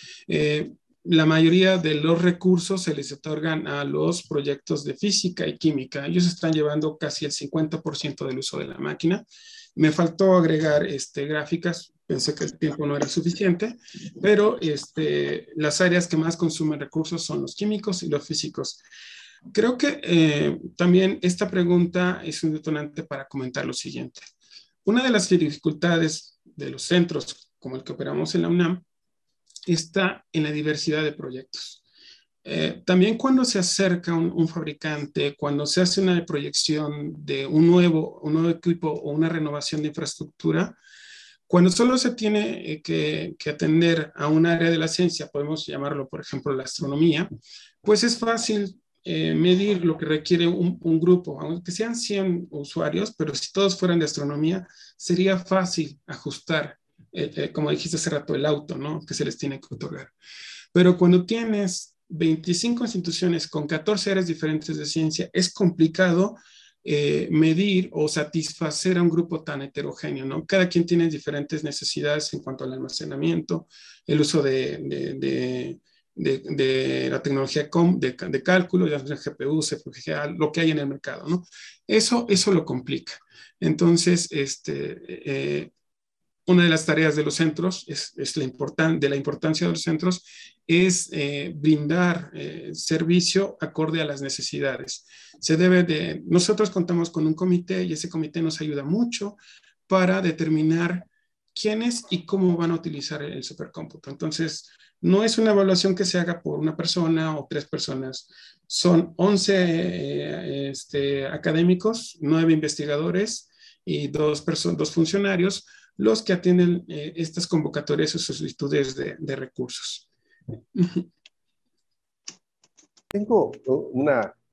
La mayoría de los recursos se les otorgan a los proyectos de física y química. Ellos están llevando casi el 50% del uso de la máquina. Me faltó agregar gráficas, pensé que el tiempo no era suficiente, pero las áreas que más consumen recursos son los químicos y los físicos. Creo que también esta pregunta es un detonante para comentar lo siguiente. Una de las dificultades de los centros, como el que operamos en la UNAM, está en la diversidad de proyectos. También cuando se acerca un fabricante, cuando se hace una proyección de un nuevo equipo o una renovación de infraestructura, cuando solo se tiene que atender a un área de la ciencia, podemos llamarlo, por ejemplo, la astronomía, pues es fácil medir lo que requiere un grupo, aunque sean 100 usuarios, pero si todos fueran de astronomía, sería fácil ajustar, como dijiste hace rato, el auto, ¿no? Que se les tiene que otorgar. Pero cuando tienes 25 instituciones con 14 áreas diferentes de ciencia, es complicado medir o satisfacer a un grupo tan heterogéneo, ¿no? Cada quien tiene diferentes necesidades en cuanto al almacenamiento, el uso de la tecnología de cálculo, ya sea GPU, FPGA, lo que hay en el mercado, ¿no? Eso lo complica. Entonces, una de las tareas de los centros, de la importancia de los centros, es brindar servicio acorde a las necesidades. Nosotros contamos con un comité y ese comité nos ayuda mucho para determinar quiénes y cómo van a utilizar el supercómputo. Entonces, no es una evaluación que se haga por una persona o 3 personas. Son 11 académicos, 9 investigadores y 2 funcionarios los que atienden estas convocatorias o solicitudes de recursos. Tengo una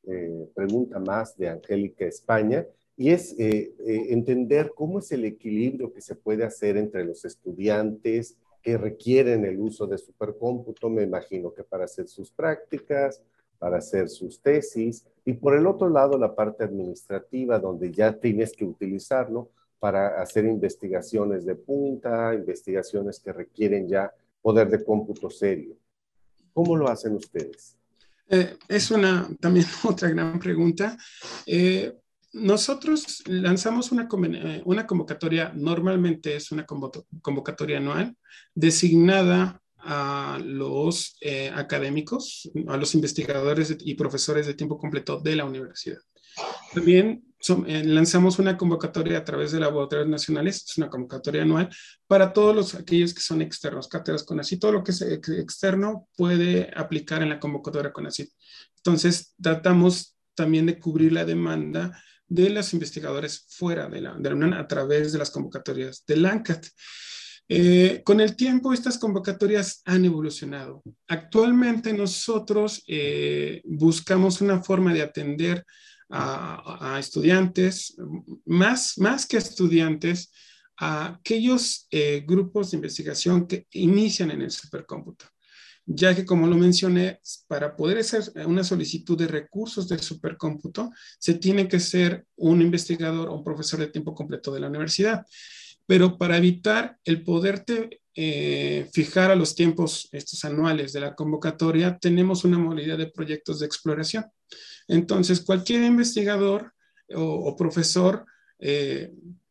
pregunta más de Angélica España, y es entender cómo es el equilibrio que se puede hacer entre los estudiantes que requieren el uso de supercómputo, me imagino que para hacer sus prácticas, para hacer sus tesis, y por el otro lado la parte administrativa, donde ya tienes que utilizarlo para hacer investigaciones de punta, investigaciones que requieren ya poder de cómputo serio. ¿Cómo lo hacen ustedes? Es también otra gran pregunta. Nosotros lanzamos una convocatoria, normalmente es una convocatoria anual, designada a los académicos, a los investigadores y profesores de tiempo completo de la universidad. También lanzamos una convocatoria a través de laboratorios nacionales, es una convocatoria anual, para todos aquellos que son externos, cátedras CONACYT, todo lo que es externo puede aplicar en la convocatoria CONACYT. Entonces, tratamos también de cubrir la demanda de los investigadores fuera de la UNAM a través de las convocatorias del ANCAT. Con el tiempo, estas convocatorias han evolucionado. Actualmente nosotros buscamos una forma de atender a estudiantes, más que estudiantes, a aquellos grupos de investigación que inician en el supercómputo, ya que, como lo mencioné, para poder hacer una solicitud de recursos del supercómputo, se tiene que ser un investigador o un profesor de tiempo completo de la universidad. Pero para evitar el poderte fijar a los tiempos estos anuales de la convocatoria, tenemos una modalidad de proyectos de exploración. Entonces, cualquier investigador o profesor que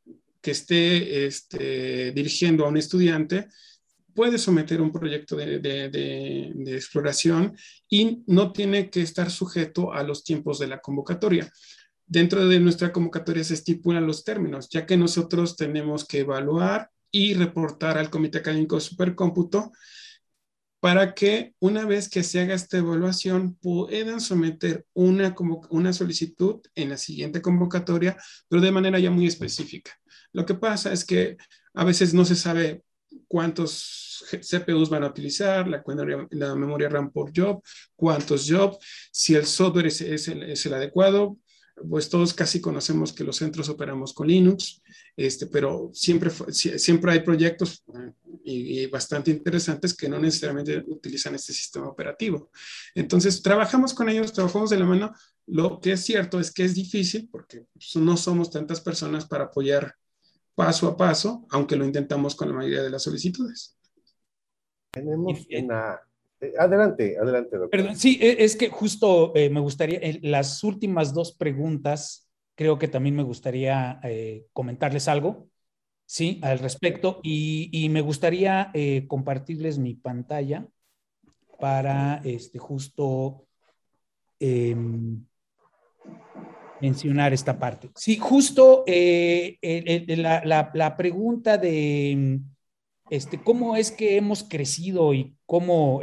esté dirigiendo a un estudiante puede someter un proyecto de exploración y no tiene que estar sujeto a los tiempos de la convocatoria. Dentro de nuestra convocatoria se estipulan los términos, ya que nosotros tenemos que evaluar y reportar al Comité Académico de Supercómputo para que una vez que se haga esta evaluación puedan someter una solicitud en la siguiente convocatoria, pero de manera ya muy específica. Lo que pasa es que a veces no se sabe cuántos CPUs van a utilizar, la memoria RAM por job, cuántos jobs, si el software es el adecuado. Pues todos casi conocemos que los centros operamos con Linux, pero siempre hay proyectos y bastante interesantes que no necesariamente utilizan este sistema operativo. Entonces, trabajamos con ellos, trabajamos de la mano. Lo que es cierto es que es difícil porque no somos tantas personas para apoyar paso a paso, aunque lo intentamos con la mayoría de las solicitudes. Tenemos una... Adelante, doctor. Perdón, sí, es que justo me gustaría, las últimas dos preguntas, creo que también me gustaría comentarles algo, sí, al respecto, y me gustaría compartirles mi pantalla para justo mencionar esta parte. Sí, justo la pregunta de cómo es que hemos crecido y cómo,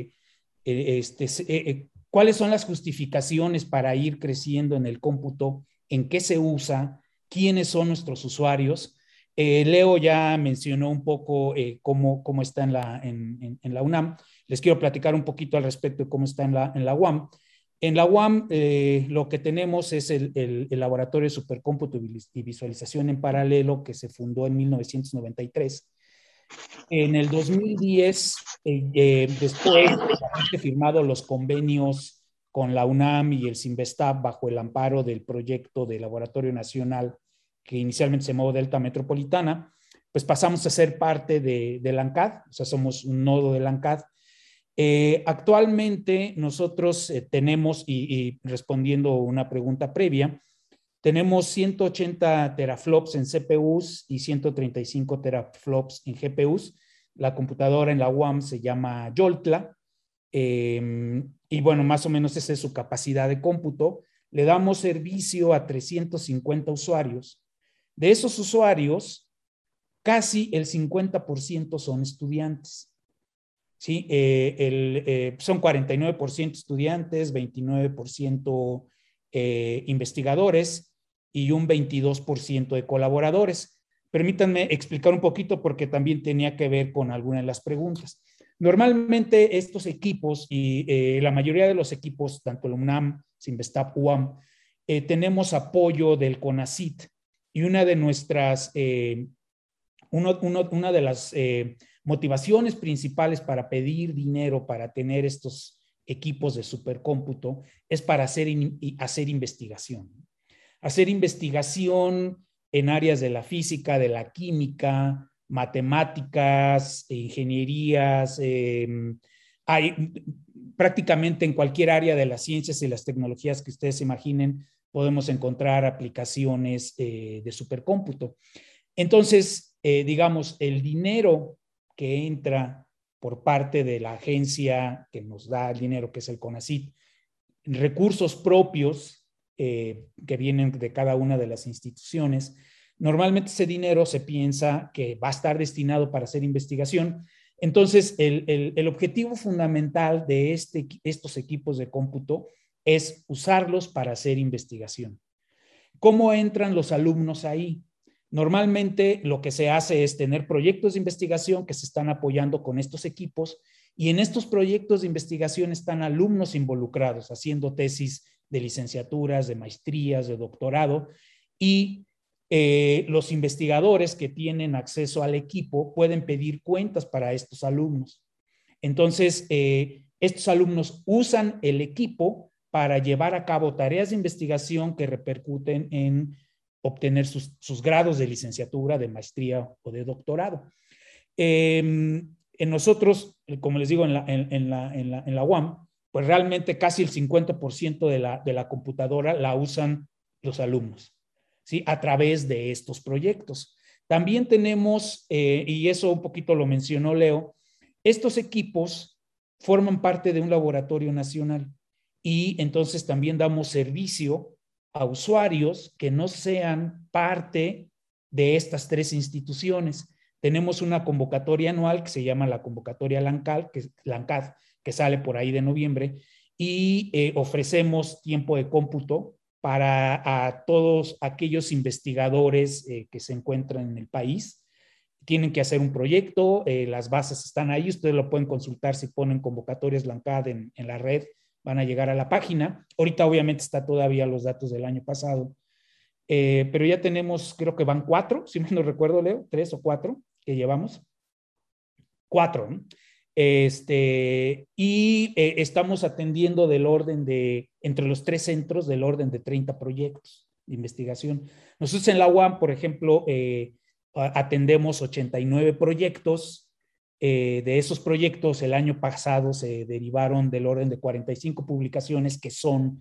cuáles son las justificaciones para ir creciendo en el cómputo, en qué se usa, quiénes son nuestros usuarios. Leo ya mencionó un poco cómo está en la UNAM. Les quiero platicar un poquito al respecto de cómo está en la UAM. En la UAM lo que tenemos es el Laboratorio de Supercómputo y Visualización en Paralelo, que se fundó en 1993. En el 2010, después de haber firmado los convenios con la UNAM y el CINVESTAB bajo el amparo del proyecto de Laboratorio Nacional, que inicialmente se llamó Delta Metropolitana, pues pasamos a ser parte del ANCAD, o sea, somos un nodo del ANCAD. Actualmente nosotros tenemos, y respondiendo una pregunta previa, tenemos 180 teraflops en CPUs y 135 teraflops en GPUs. La computadora en la UAM se llama Yoltla. Y bueno, más o menos esa es su capacidad de cómputo. Le damos servicio a 350 usuarios. De esos usuarios, casi el 50% son estudiantes. ¿Sí? Son 49% estudiantes, 29% investigadores y un 22% de colaboradores. Permítanme explicar un poquito porque también tenía que ver con alguna de las preguntas. Normalmente estos equipos y la mayoría de los equipos, tanto la UNAM Sinvestap UAM, tenemos apoyo del CONACYT y una de nuestras, una de las motivaciones principales para pedir dinero para tener estos equipos de supercómputo es para hacer investigación. Hacer investigación en áreas de la física, de la química, matemáticas, ingenierías, prácticamente en cualquier área de las ciencias y las tecnologías que ustedes imaginen, podemos encontrar aplicaciones de supercómputo. Entonces, digamos, el dinero que entra por parte de la agencia que nos da el dinero, que es el CONACYT, recursos propios que vienen de cada una de las instituciones, normalmente ese dinero se piensa que va a estar destinado para hacer investigación. Entonces, el objetivo fundamental de estos equipos de cómputo es usarlos para hacer investigación. ¿Cómo entran los alumnos ahí? Normalmente lo que se hace es tener proyectos de investigación que se están apoyando con estos equipos y en estos proyectos de investigación están alumnos involucrados haciendo tesis de licenciaturas, de maestrías, de doctorado y los investigadores que tienen acceso al equipo pueden pedir cuentas para estos alumnos. Entonces, estos alumnos usan el equipo para llevar a cabo tareas de investigación que repercuten en obtener sus grados de licenciatura, de maestría o de doctorado. En nosotros, como les digo, en la UAM, pues realmente casi el 50% de la computadora la usan los alumnos, ¿sí? A través de estos proyectos. También tenemos, y eso un poquito lo mencionó Leo, estos equipos forman parte de un laboratorio nacional y entonces también damos servicio a usuarios que no sean parte de estas tres instituciones. Tenemos una convocatoria anual que se llama la convocatoria LANCAD, que sale por ahí de noviembre, y ofrecemos tiempo de cómputo para a todos aquellos investigadores que se encuentran en el país. Tienen que hacer un proyecto, las bases están ahí, ustedes lo pueden consultar si ponen convocatorias LANCAD en la red, van a llegar a la página. Ahorita obviamente está todavía los datos del año pasado, pero ya tenemos, creo que van 4, si no recuerdo, Leo, 3 o 4 que llevamos. 4, ¿no? Estamos atendiendo del orden de, entre los 3 centros, del orden de 30 proyectos de investigación. Nosotros en la UAM, por ejemplo, atendemos 89 proyectos. De esos proyectos, el año pasado se derivaron del orden de 45 publicaciones que son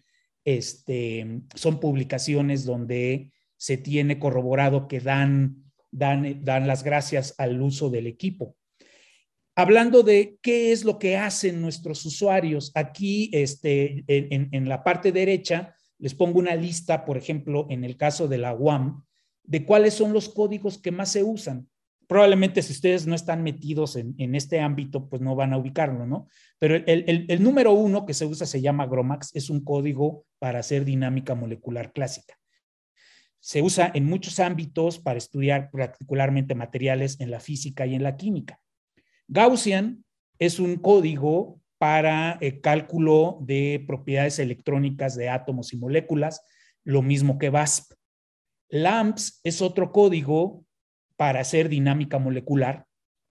publicaciones donde se tiene corroborado que dan las gracias al uso del equipo. Hablando de qué es lo que hacen nuestros usuarios, aquí en la parte derecha les pongo una lista, por ejemplo, en el caso de la UAM, de cuáles son los códigos que más se usan. Probablemente si ustedes no están metidos en este ámbito, pues no van a ubicarlo, ¿no? Pero el número 1 que se usa se llama GROMACS, es un código para hacer dinámica molecular clásica. Se usa en muchos ámbitos para estudiar particularmente materiales en la física y en la química. Gaussian es un código para el cálculo de propiedades electrónicas de átomos y moléculas, lo mismo que VASP. LAMMPS es otro código para hacer dinámica molecular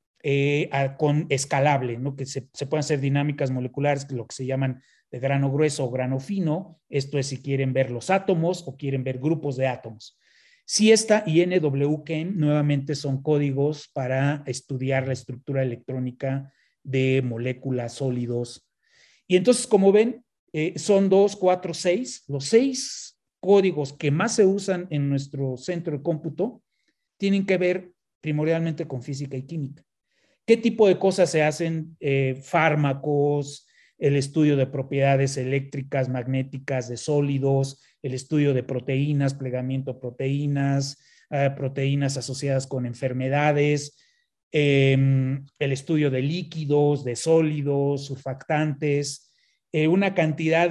con escalable, ¿no? Que se pueden hacer dinámicas moleculares, lo que se llaman de grano grueso o grano fino. Esto es si quieren ver los átomos o quieren ver grupos de átomos. CIESTA y NWChem nuevamente son códigos para estudiar la estructura electrónica de moléculas, sólidos. Y entonces, como ven, son 2, 4, 6. Los 6 códigos que más se usan en nuestro centro de cómputo tienen que ver primordialmente con física y química. ¿Qué tipo de cosas se hacen? Fármacos, el estudio de propiedades eléctricas, magnéticas de sólidos, el estudio de proteínas, plegamiento de proteínas, proteínas asociadas con enfermedades, el estudio de líquidos, de sólidos, surfactantes, una cantidad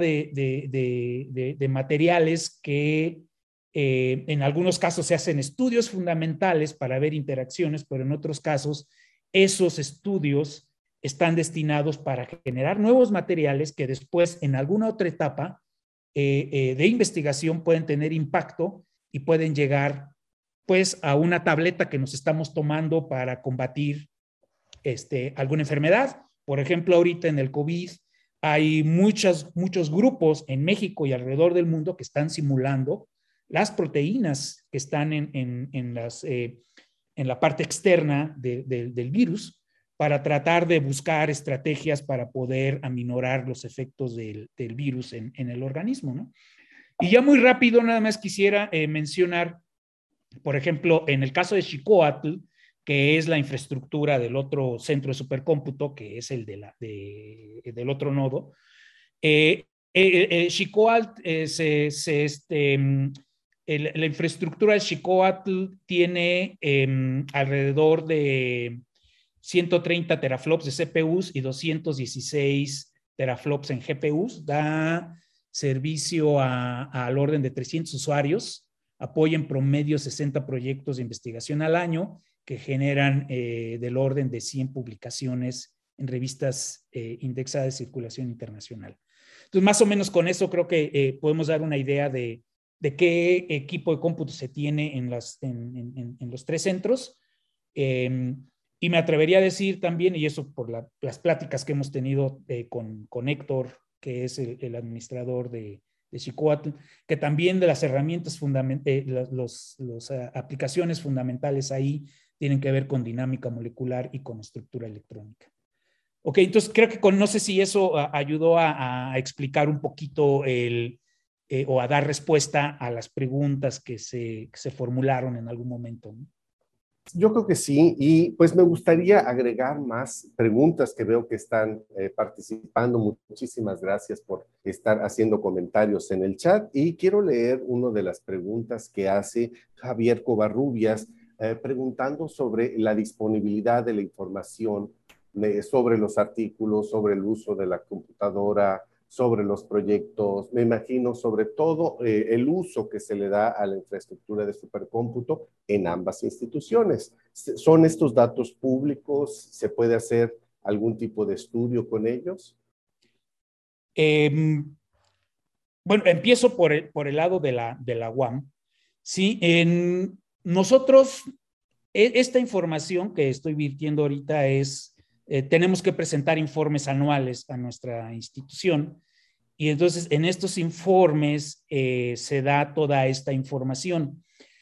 de materiales que en algunos casos se hacen estudios fundamentales para ver interacciones, pero en otros casos esos estudios están destinados para generar nuevos materiales que después en alguna otra etapa de investigación pueden tener impacto y pueden llegar pues a una tableta que nos estamos tomando para combatir alguna enfermedad. Por ejemplo, ahorita en el COVID hay muchos grupos en México y alrededor del mundo que están simulando las proteínas que están en la parte externa del virus para tratar de buscar estrategias para poder aminorar los efectos del virus en el organismo, ¿no? Y ya muy rápido, nada más quisiera mencionar, por ejemplo, en el caso de Xicoatl, que es la infraestructura del otro centro de supercómputo, que es el del otro nodo. Xicoatl, la infraestructura de Xicoatl tiene alrededor de 130 teraflops de CPUs y 216 teraflops en GPUs. Da servicio al orden de 300 usuarios, apoya en promedio 60 proyectos de investigación al año que generan del orden de 100 publicaciones en revistas indexadas de circulación internacional. Entonces, más o menos con eso creo que podemos dar una idea de qué equipo de cómputo se tiene en los tres centros. Y me atrevería a decir también, y eso por las pláticas que hemos tenido con Héctor, que es el administrador de Xicoatl, que también de las herramientas las aplicaciones fundamentales ahí tienen que ver con dinámica molecular y con estructura electrónica. Ok, entonces creo que no sé si eso ayudó a explicar un poquito o a dar respuesta a las preguntas que se formularon en algún momento, ¿no? Yo creo que sí, y pues me gustaría agregar más preguntas que veo que están participando. Muchísimas gracias por estar haciendo comentarios en el chat, y quiero leer una de las preguntas que hace Javier Covarrubias, preguntando sobre la disponibilidad de la información, sobre los artículos, sobre el uso de la computadora, sobre los proyectos, me imagino sobre todo el uso que se le da a la infraestructura de supercómputo en ambas instituciones. ¿Son estos datos públicos? ¿Se puede hacer algún tipo de estudio con ellos? Bueno, empiezo por el lado de la UAM. Sí, nosotros, esta información que estoy virtiendo ahorita tenemos que presentar informes anuales a nuestra institución, y entonces en estos informes se da toda esta información.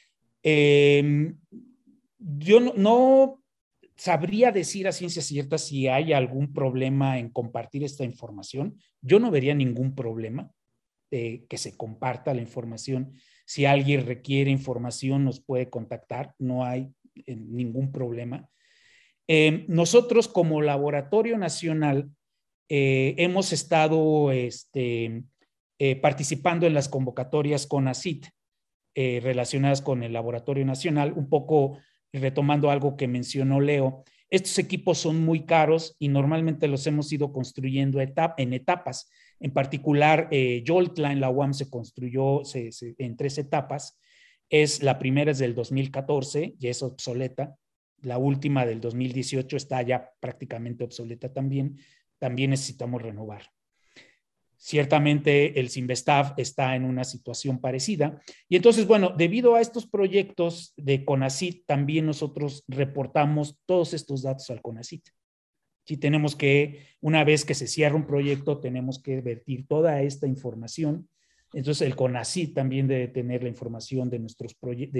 Yo no sabría decir a ciencia cierta si hay algún problema en compartir esta información. Yo no vería ningún problema que se comparta la información. Si alguien requiere información, nos puede contactar, no hay ningún problema. Nosotros como Laboratorio Nacional hemos estado participando en las convocatorias CONACYT relacionadas con el Laboratorio Nacional, un poco retomando algo que mencionó Leo. Estos equipos son muy caros y normalmente los hemos ido construyendo en etapas. En particular, Yoltla en la UAM se construyó en 3 etapas. La primera es del 2014, ya es obsoleta. La última del 2018 está ya prácticamente obsoleta también. También necesitamos renovar. Ciertamente el CIMBESTAF está en una situación parecida. Y entonces, bueno, debido a estos proyectos de CONACYT, también nosotros reportamos todos estos datos al CONACYT. Si tenemos que, una vez que se cierra un proyecto, tenemos que vertir toda esta información. Entonces el CONACYT también debe tener la información de nuestros proyectos,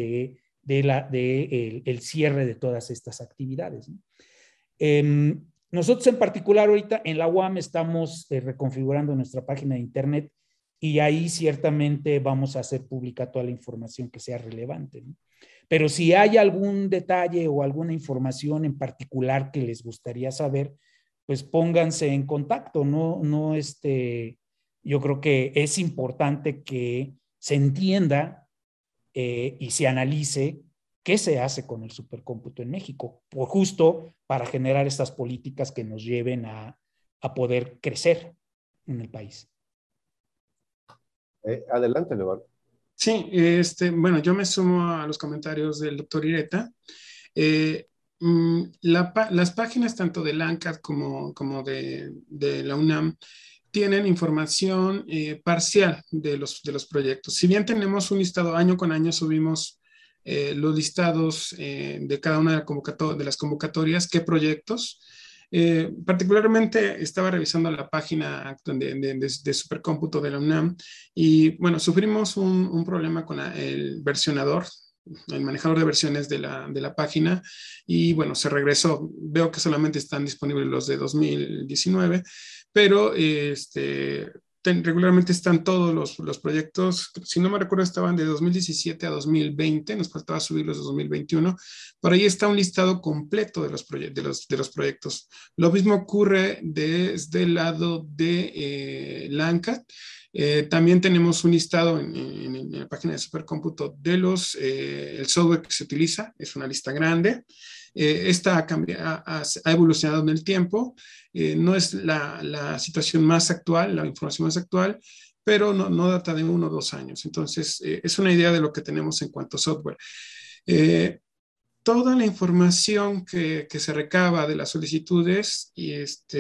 el cierre de todas estas actividades, ¿no? Nosotros en particular ahorita en la UAM estamos reconfigurando nuestra página de internet, y ahí ciertamente vamos a hacer pública toda la información que sea relevante, ¿no? Pero si hay algún detalle o alguna información en particular que les gustaría saber, pues pónganse en contacto, ¿no? Yo creo que es importante que se entienda y se analice qué se hace con el supercómputo en México, justo para generar estas políticas que nos lleven a poder crecer en el país. Adelante, Leonardo. Sí, bueno, yo me sumo a los comentarios del doctor Ireta. Las páginas tanto del ANCAD como de la UNAM tienen información parcial de los proyectos. Si bien tenemos un listado año con año, subimos los listados de cada una de las convocatorias, qué proyectos. Particularmente estaba revisando la página de Supercómputo de la UNAM y bueno, sufrimos un problema con el versionador, el manejador de versiones de la página y bueno, se regresó. Veo que solamente están disponibles los de 2019, pero regularmente están todos los proyectos, si no me recuerdo estaban de 2017 a 2020, nos faltaba subirlos de 2021, por ahí está un listado completo de los proyectos. Lo mismo ocurre desde el lado de LANCAT. También tenemos un listado en la página de Supercómputo de el software que se utiliza, es una lista grande. Esta ha evolucionado en el tiempo, no es la situación más actual, la información más actual, pero no data de 1 o 2 años. Entonces, es una idea de lo que tenemos en cuanto a software. Toda la información que se recaba de las solicitudes y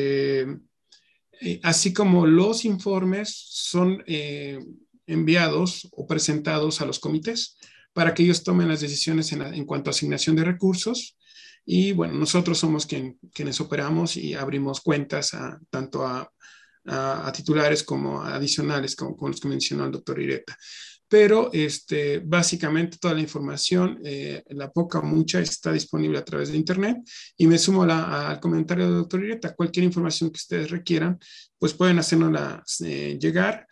así como los informes son enviados o presentados a los comités para que ellos tomen las decisiones en cuanto a asignación de recursos. Y bueno, nosotros somos quienes operamos y abrimos cuentas tanto a titulares como a adicionales, como los que mencionó el doctor Ireta. Pero básicamente toda la información, la poca o mucha, está disponible a través de Internet. Y me sumo al comentario del doctor Ireta. Cualquier información que ustedes requieran, pues pueden hacernosla llegar.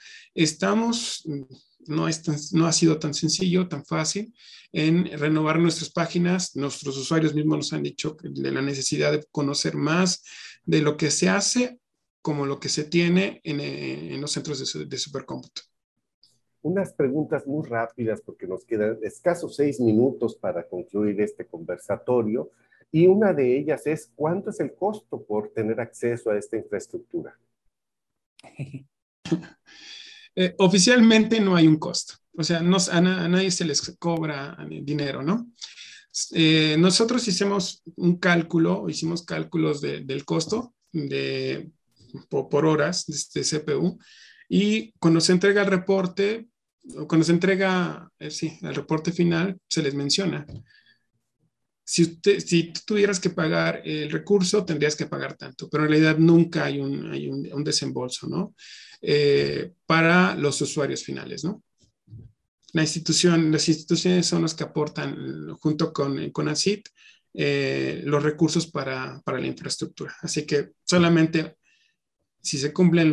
No ha sido tan sencillo, tan fácil en renovar nuestras páginas. Nuestros usuarios mismos nos han dicho de la necesidad de conocer más de lo que se hace como lo que se tiene en los centros de supercómputo. Unas preguntas muy rápidas porque nos quedan escasos 6 minutos para concluir este conversatorio y una de ellas es ¿cuánto es el costo por tener acceso a esta infraestructura? Oficialmente no hay un costo, o sea, a nadie se les cobra dinero, ¿no? Nosotros hicimos cálculos del costo por horas de CPU y cuando se entrega el reporte, cuando se entrega el reporte final, se les menciona. Si tú tuvieras que pagar el recurso, tendrías que pagar tanto, pero en realidad nunca hay un desembolso, ¿no? Para los usuarios finales, ¿no? Las instituciones son las que aportan junto con CONACYT los recursos para la infraestructura. Así que solamente si se cumplen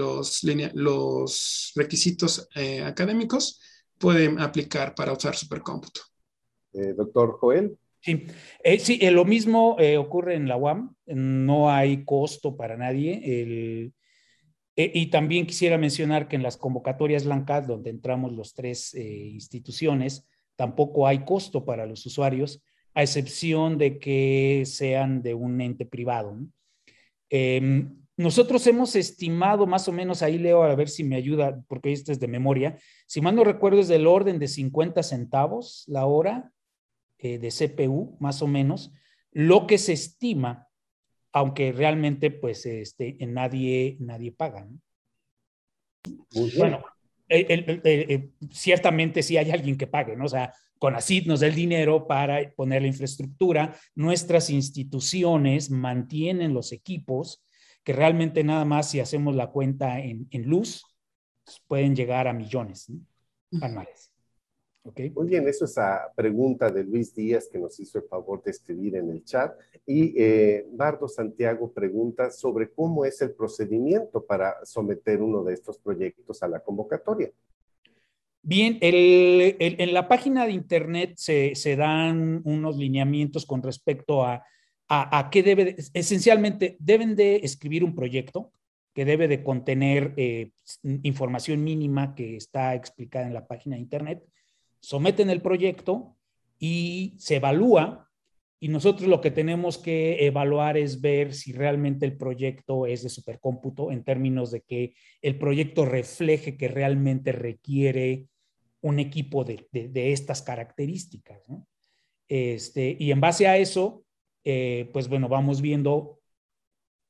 los requisitos académicos, pueden aplicar para usar supercómputo. Doctor Joel. Sí, lo mismo ocurre en la UAM, no hay costo para nadie. Y también quisiera mencionar que en las convocatorias LANCAT, donde entramos los 3 instituciones, tampoco hay costo para los usuarios, a excepción de que sean de un ente privado, ¿no? Nosotros hemos estimado más o menos, ahí Leo, a ver si me ayuda, porque esto es de memoria, si mal no recuerdo es del orden de 50 centavos la hora de CPU, más o menos, lo que se estima, aunque realmente pues nadie paga, ¿no? Bueno, ciertamente sí hay alguien que pague, ¿no? O sea, CONACYT nos da el dinero para poner la infraestructura, nuestras instituciones mantienen los equipos, que realmente nada más si hacemos la cuenta en luz, pues pueden llegar a millones, ¿no? Anuales. Okay. Muy bien, eso es a pregunta de Luis Díaz que nos hizo el favor de escribir en el chat. Y Bardo Santiago pregunta sobre cómo es el procedimiento para someter uno de estos proyectos a la convocatoria. Bien, en la página de internet se dan unos lineamientos con respecto a qué esencialmente deben de escribir un proyecto que debe de contener información mínima que está explicada en la página de internet. Someten el proyecto y se evalúa, y nosotros lo que tenemos que evaluar es ver si realmente el proyecto es de supercómputo, en términos de que el proyecto refleje que realmente requiere un equipo de estas características, ¿no? Y en base a eso, pues bueno, vamos viendo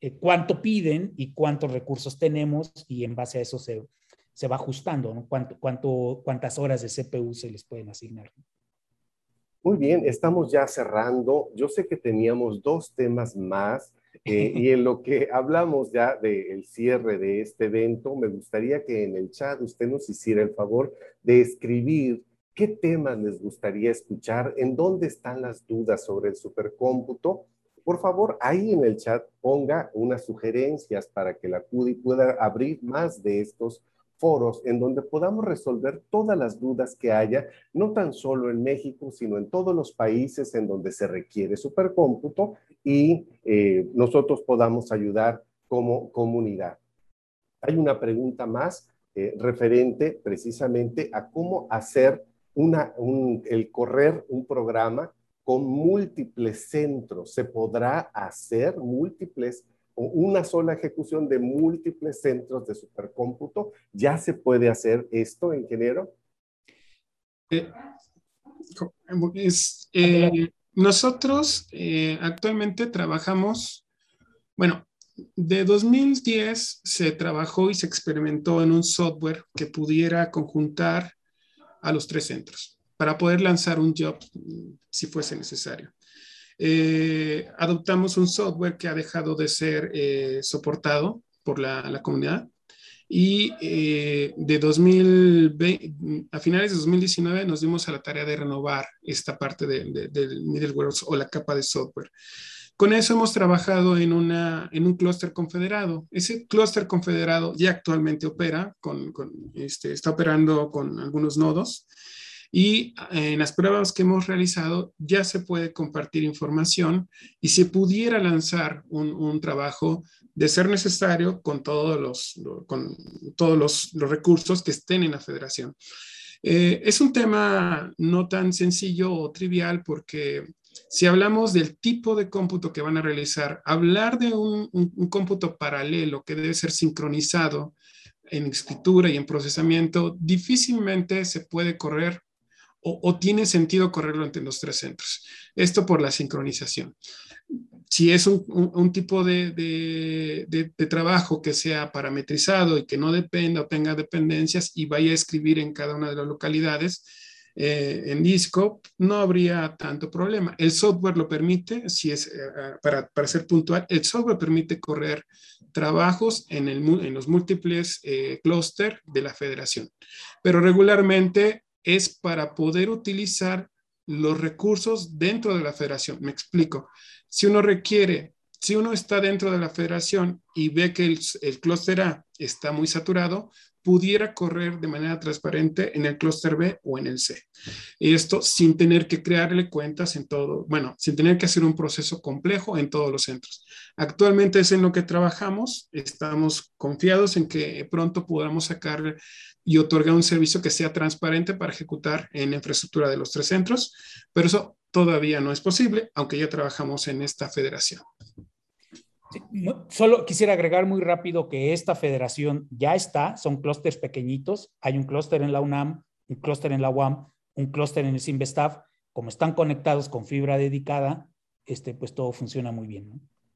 cuánto piden y cuántos recursos tenemos, y en base a eso se va ajustando, ¿no? Cuántas horas de CPU se les pueden asignar. Muy bien, estamos ya cerrando. Yo sé que teníamos 2 temas más y en lo que hablamos ya del cierre de este evento, me gustaría que en el chat usted nos hiciera el favor de escribir qué temas les gustaría escuchar, en dónde están las dudas sobre el supercómputo. Por favor, ahí en el chat ponga unas sugerencias para que la CUDI pueda abrir más de estos foros en donde podamos resolver todas las dudas que haya, no tan solo en México, sino en todos los países en donde se requiere supercómputo y nosotros podamos ayudar como comunidad. Hay una pregunta más referente precisamente a cómo hacer el correr un programa con múltiples centros. ¿Se podrá hacer una sola ejecución de múltiples centros de supercómputo? ¿Ya se puede hacer esto, ingeniero? Nosotros actualmente trabajamos, bueno, de 2010 se trabajó y se experimentó en un software que pudiera conjuntar a los 3 centros para poder lanzar un job si fuese necesario. Adoptamos un software que ha dejado de ser soportado por la comunidad y a finales de 2019 nos dimos a la tarea de renovar esta parte del middleware o la capa de software. Con eso hemos trabajado en un clúster confederado. Ese clúster confederado ya actualmente opera, está operando con algunos nodos. Y en las pruebas que hemos realizado ya se puede compartir información y se pudiera lanzar un trabajo de ser necesario con todos los recursos que estén en la federación. Es un tema no tan sencillo o trivial porque si hablamos del tipo de cómputo que van a realizar, hablar de un cómputo paralelo que debe ser sincronizado en escritura y en procesamiento, difícilmente se puede correr o tiene sentido correrlo entre los 3 centros. Esto por la sincronización. Si es un tipo de trabajo que sea parametrizado y que no dependa o tenga dependencias y vaya a escribir en cada una de las localidades, en disco, no habría tanto problema. El software lo permite, si es para ser puntual, el software permite correr trabajos en los múltiples clústeres de la federación, pero regularmente es para poder utilizar los recursos dentro de la federación. Me explico. Si uno está dentro de la federación y ve que el clúster A está muy saturado, pudiera correr de manera transparente en el clúster B o en el C. Y esto sin tener que crearle cuentas en todo, bueno, sin tener que hacer un proceso complejo en todos los centros. Actualmente es en lo que trabajamos. Estamos confiados en que pronto podamos sacar y otorgar un servicio que sea transparente para ejecutar en la infraestructura de los 3 centros, pero eso todavía no es posible, aunque ya trabajamos en esta federación. Sí, solo quisiera agregar muy rápido que esta federación ya está, son clústeres pequeñitos, hay un clúster en la UNAM, un clúster en la UAM, un clúster en el CIMBESTAF, como están conectados con fibra dedicada, pues todo funciona muy bien, ¿no?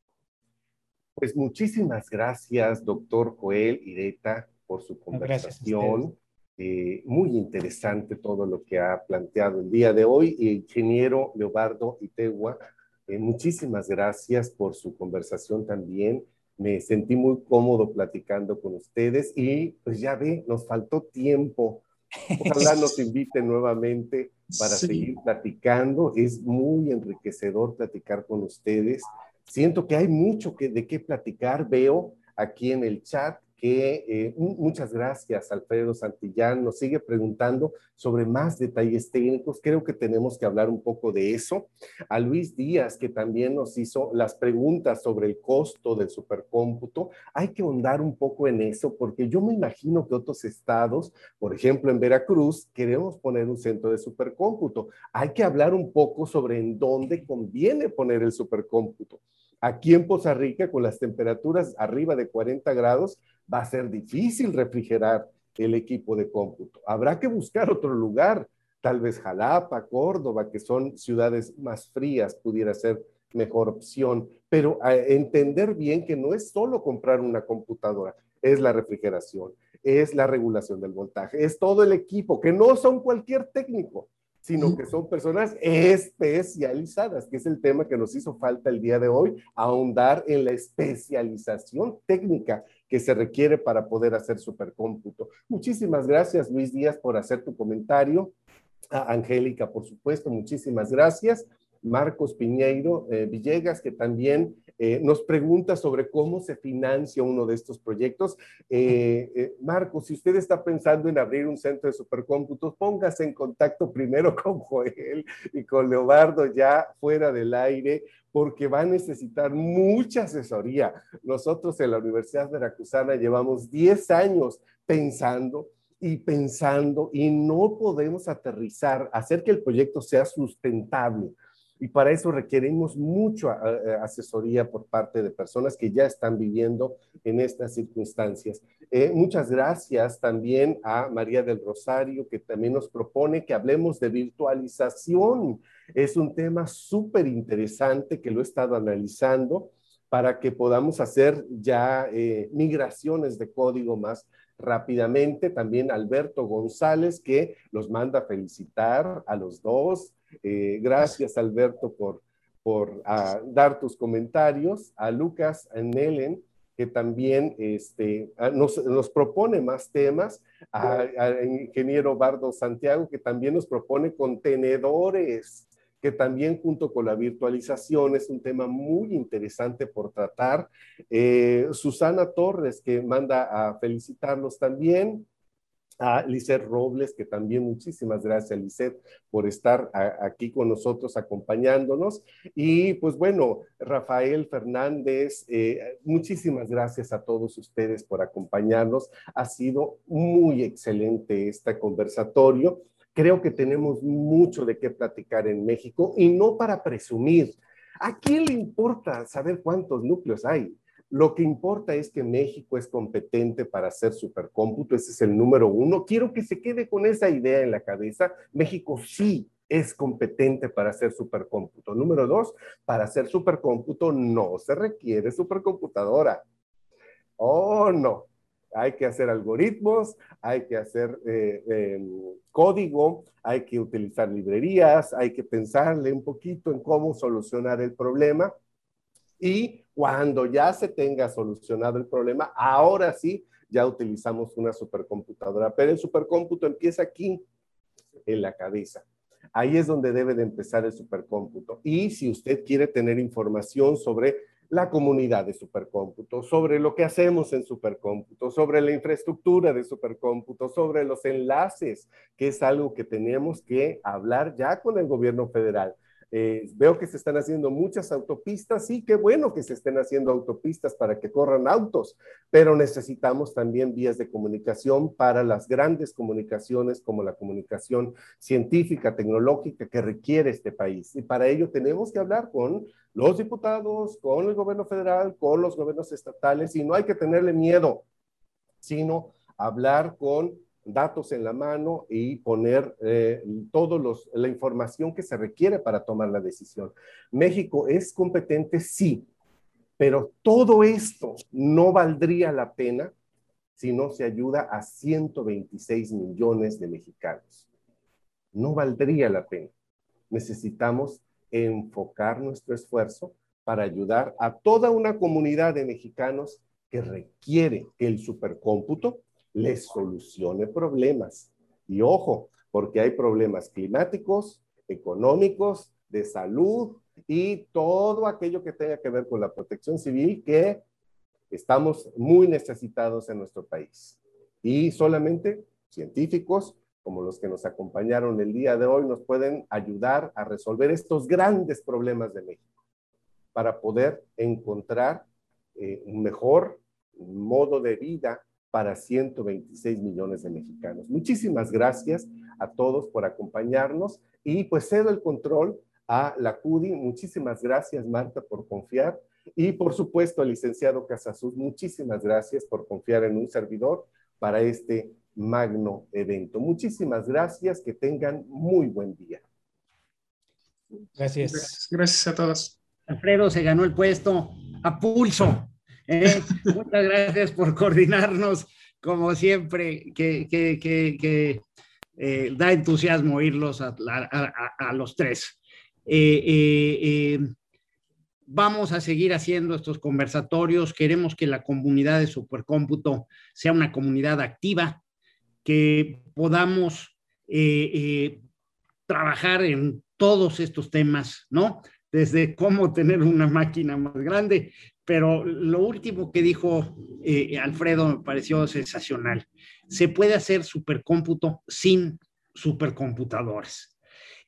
Pues muchísimas gracias, doctor Joel Ireta, por su conversación. Muy interesante todo lo que ha planteado el día de hoy. Ingeniero Leobardo Itegua, muchísimas gracias por su conversación también. Me sentí muy cómodo platicando con ustedes y pues ya ve, nos faltó tiempo. Ojalá nos inviten nuevamente para seguir platicando. Es muy enriquecedor platicar con ustedes. Siento que hay mucho de qué platicar. Veo aquí en el chat que muchas gracias, Alfredo Santillán, nos sigue preguntando sobre más detalles técnicos. Creo que tenemos que hablar un poco de eso. A Luis Díaz, que también nos hizo las preguntas sobre el costo del supercómputo. Hay que ahondar un poco en eso, porque yo me imagino que otros estados, por ejemplo en Veracruz, queremos poner un centro de supercómputo. Hay que hablar un poco sobre en dónde conviene poner el supercómputo. Aquí en Poza Rica, con las temperaturas arriba de 40 grados, va a ser difícil refrigerar el equipo de cómputo. Habrá que buscar otro lugar, tal vez Jalapa, Córdoba, que son ciudades más frías, pudiera ser mejor opción, pero a entender bien que no es solo comprar una computadora, es la refrigeración, es la regulación del voltaje, es todo el equipo, que no son cualquier técnico, sino que son personas especializadas, que es el tema que nos hizo falta el día de hoy, ahondar en la especialización técnica que se requiere para poder hacer supercómputo. Muchísimas gracias, Luis Díaz, por hacer tu comentario. A Angélica, por supuesto, muchísimas gracias. Marcos Piñeiro Villegas, que también nos pregunta sobre cómo se financia uno de estos proyectos. Marcos, si usted está pensando en abrir un centro de supercómputos, póngase en contacto primero con Joel y con Leobardo ya fuera del aire, porque va a necesitar mucha asesoría. Nosotros en la Universidad Veracruzana llevamos 10 años pensando y no podemos aterrizar, hacer que el proyecto sea sustentable. Y para eso requerimos mucha asesoría por parte de personas que ya están viviendo en estas circunstancias. Muchas gracias también a María del Rosario, que también nos propone que hablemos de virtualización. Es un tema súper interesante que lo he estado analizando para que podamos hacer ya migraciones de código más rápidamente. También Alberto González, que los manda a felicitar a los dos. Gracias, Alberto, por dar tus comentarios. A Lucas Nelen, que también nos propone más temas. Al ingeniero Bardo Santiago, que también nos propone contenedores, que también junto con la virtualización es un tema muy interesante por tratar. Susana Torres, que manda a felicitarlos también. A Lisset Robles, que también muchísimas gracias, Lisset, por estar aquí con nosotros acompañándonos. Y pues bueno, Rafael Fernández, muchísimas gracias a todos ustedes por acompañarnos. Ha sido muy excelente este conversatorio. Creo que tenemos mucho de qué platicar en México y no para presumir. ¿A quién le importa saber cuántos núcleos hay? Lo que importa es que México es competente para hacer supercómputo, ese es el número uno. Quiero que se quede con esa idea en la cabeza. México sí es competente para hacer supercómputo. Número dos, para hacer supercómputo no se requiere supercomputadora. Oh, no. Hay que hacer algoritmos, hay que hacer código, hay que utilizar librerías, hay que pensarle un poquito en cómo solucionar el problema. Y cuando ya se tenga solucionado el problema, ahora sí, ya utilizamos una supercomputadora. Pero el supercómputo empieza aquí, en la cabeza. Ahí es donde debe de empezar el supercómputo. Y si usted quiere tener información sobre la comunidad de supercómputo, sobre lo que hacemos en supercómputo, sobre la infraestructura de supercómputo, sobre los enlaces, que es algo que tenemos que hablar ya con el gobierno federal. Veo que se están haciendo muchas autopistas, sí, qué bueno que se estén haciendo autopistas para que corran autos, pero necesitamos también vías de comunicación para las grandes comunicaciones como la comunicación científica, tecnológica que requiere este país. Y para ello tenemos que hablar con los diputados, con el gobierno federal, con los gobiernos estatales, y no hay que tenerle miedo, sino hablar con datos en la mano y poner la información que se requiere para tomar la decisión. México es competente, sí, pero todo esto no valdría la pena si no se ayuda a 126 millones de mexicanos. No valdría la pena. Necesitamos enfocar nuestro esfuerzo para ayudar a toda una comunidad de mexicanos que requiere que el supercómputo les solucione problemas. Y ojo, porque hay problemas climáticos, económicos, de salud y todo aquello que tenga que ver con la protección civil que estamos muy necesitados en nuestro país. Y solamente científicos como los que nos acompañaron el día de hoy nos pueden ayudar a resolver estos grandes problemas de México para poder encontrar un mejor modo de vida para 126 millones de mexicanos. Muchísimas gracias a todos por acompañarnos y pues cedo el control a la CUDI. Muchísimas gracias, Marta, por confiar y por supuesto al licenciado Casasus, muchísimas gracias por confiar en un servidor para este magno evento. Muchísimas gracias, que tengan muy buen día. Gracias. Gracias a todos. Alfredo se ganó el puesto a pulso. Muchas gracias por coordinarnos, como siempre, que da entusiasmo oírlos a los tres. Vamos a seguir haciendo estos conversatorios. Queremos que la comunidad de Supercómputo sea una comunidad activa, que podamos trabajar en todos estos temas, ¿no? Desde cómo tener una máquina más grande, pero lo último que dijo Alfredo me pareció sensacional. Se puede hacer supercómputo sin supercomputadoras.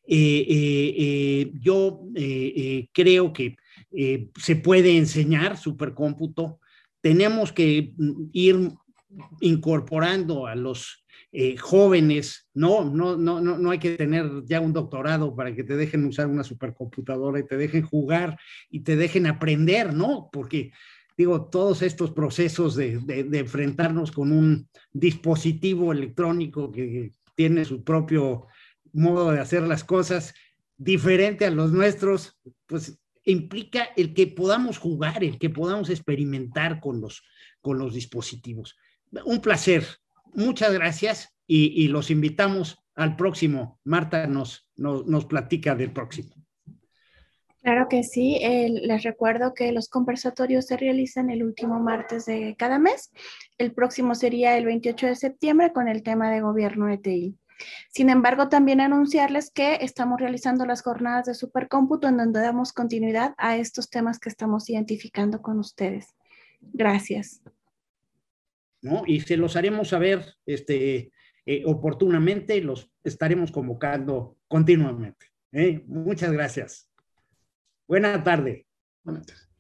Yo creo que se puede enseñar supercómputo. Tenemos que ir incorporando a los jóvenes, no hay que tener ya un doctorado para que te dejen usar una supercomputadora y te dejen jugar y te dejen aprender, ¿no? Porque, digo, todos estos procesos de enfrentarnos con un dispositivo electrónico que tiene su propio modo de hacer las cosas diferente a los nuestros, pues implica el que podamos jugar, el que podamos experimentar con los dispositivos. Un placer. Muchas gracias y los invitamos al próximo. Marta nos platica del próximo. Claro que sí. Les recuerdo que los conversatorios se realizan el último martes de cada mes. El próximo sería el 28 de septiembre con el tema de gobierno de TI. Sin embargo, también anunciarles que estamos realizando las jornadas de supercómputo en donde damos continuidad a estos temas que estamos identificando con ustedes. Gracias. ¿No? Y se los haremos saber oportunamente, los estaremos convocando continuamente. Muchas gracias. Buena tarde. Buenas tardes.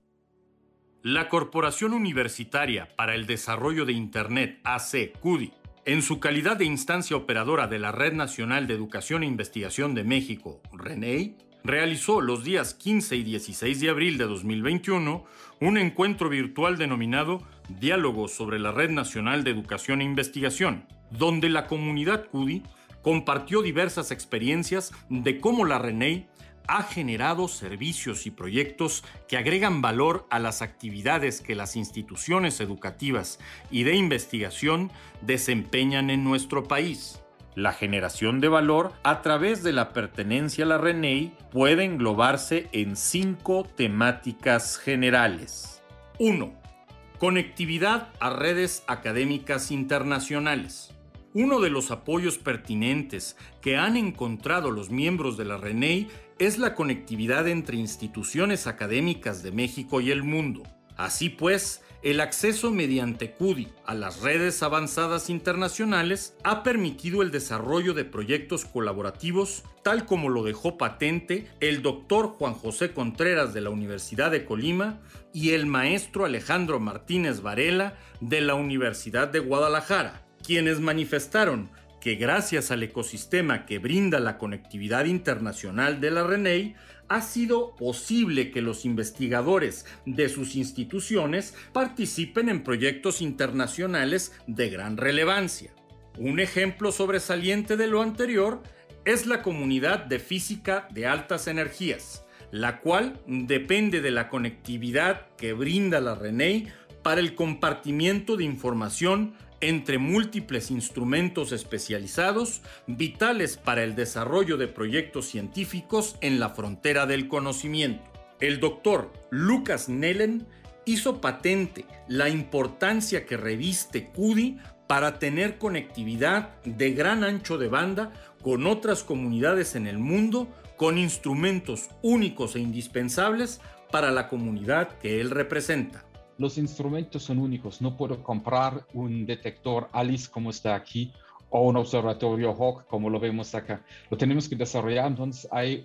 La Corporación Universitaria para el Desarrollo de Internet, AC, CUDI, en su calidad de instancia operadora de la Red Nacional de Educación e Investigación de México, RENEI, realizó los días 15 y 16 de abril de 2021 un encuentro virtual denominado Diálogos sobre la Red Nacional de Educación e Investigación, donde la comunidad CUDI compartió diversas experiencias de cómo la RENEI ha generado servicios y proyectos que agregan valor a las actividades que las instituciones educativas y de investigación desempeñan en nuestro país. La generación de valor a través de la pertenencia a la RENEI puede englobarse en 5 temáticas generales. 1. Conectividad a redes académicas internacionales. Uno de los apoyos pertinentes que han encontrado los miembros de la RENEI es la conectividad entre instituciones académicas de México y el mundo. Así pues, el acceso mediante CUDI a las redes avanzadas internacionales ha permitido el desarrollo de proyectos colaborativos, tal como lo dejó patente el doctor Juan José Contreras de la Universidad de Colima y el maestro Alejandro Martínez Varela de la Universidad de Guadalajara, quienes manifestaron que gracias al ecosistema que brinda la conectividad internacional de la RENEI, ha sido posible que los investigadores de sus instituciones participen en proyectos internacionales de gran relevancia. Un ejemplo sobresaliente de lo anterior es la Comunidad de Física de Altas Energías, la cual depende de la conectividad que brinda la RENEI para el compartimiento de información entre múltiples instrumentos especializados vitales para el desarrollo de proyectos científicos en la frontera del conocimiento. El doctor Lucas Nellen hizo patente la importancia que reviste CUDI para tener conectividad de gran ancho de banda con otras comunidades en el mundo con instrumentos únicos e indispensables para la comunidad que él representa. Los instrumentos son únicos. No puedo comprar un detector ALICE como está aquí o un observatorio Hawk como lo vemos acá. Lo tenemos que desarrollar, entonces hay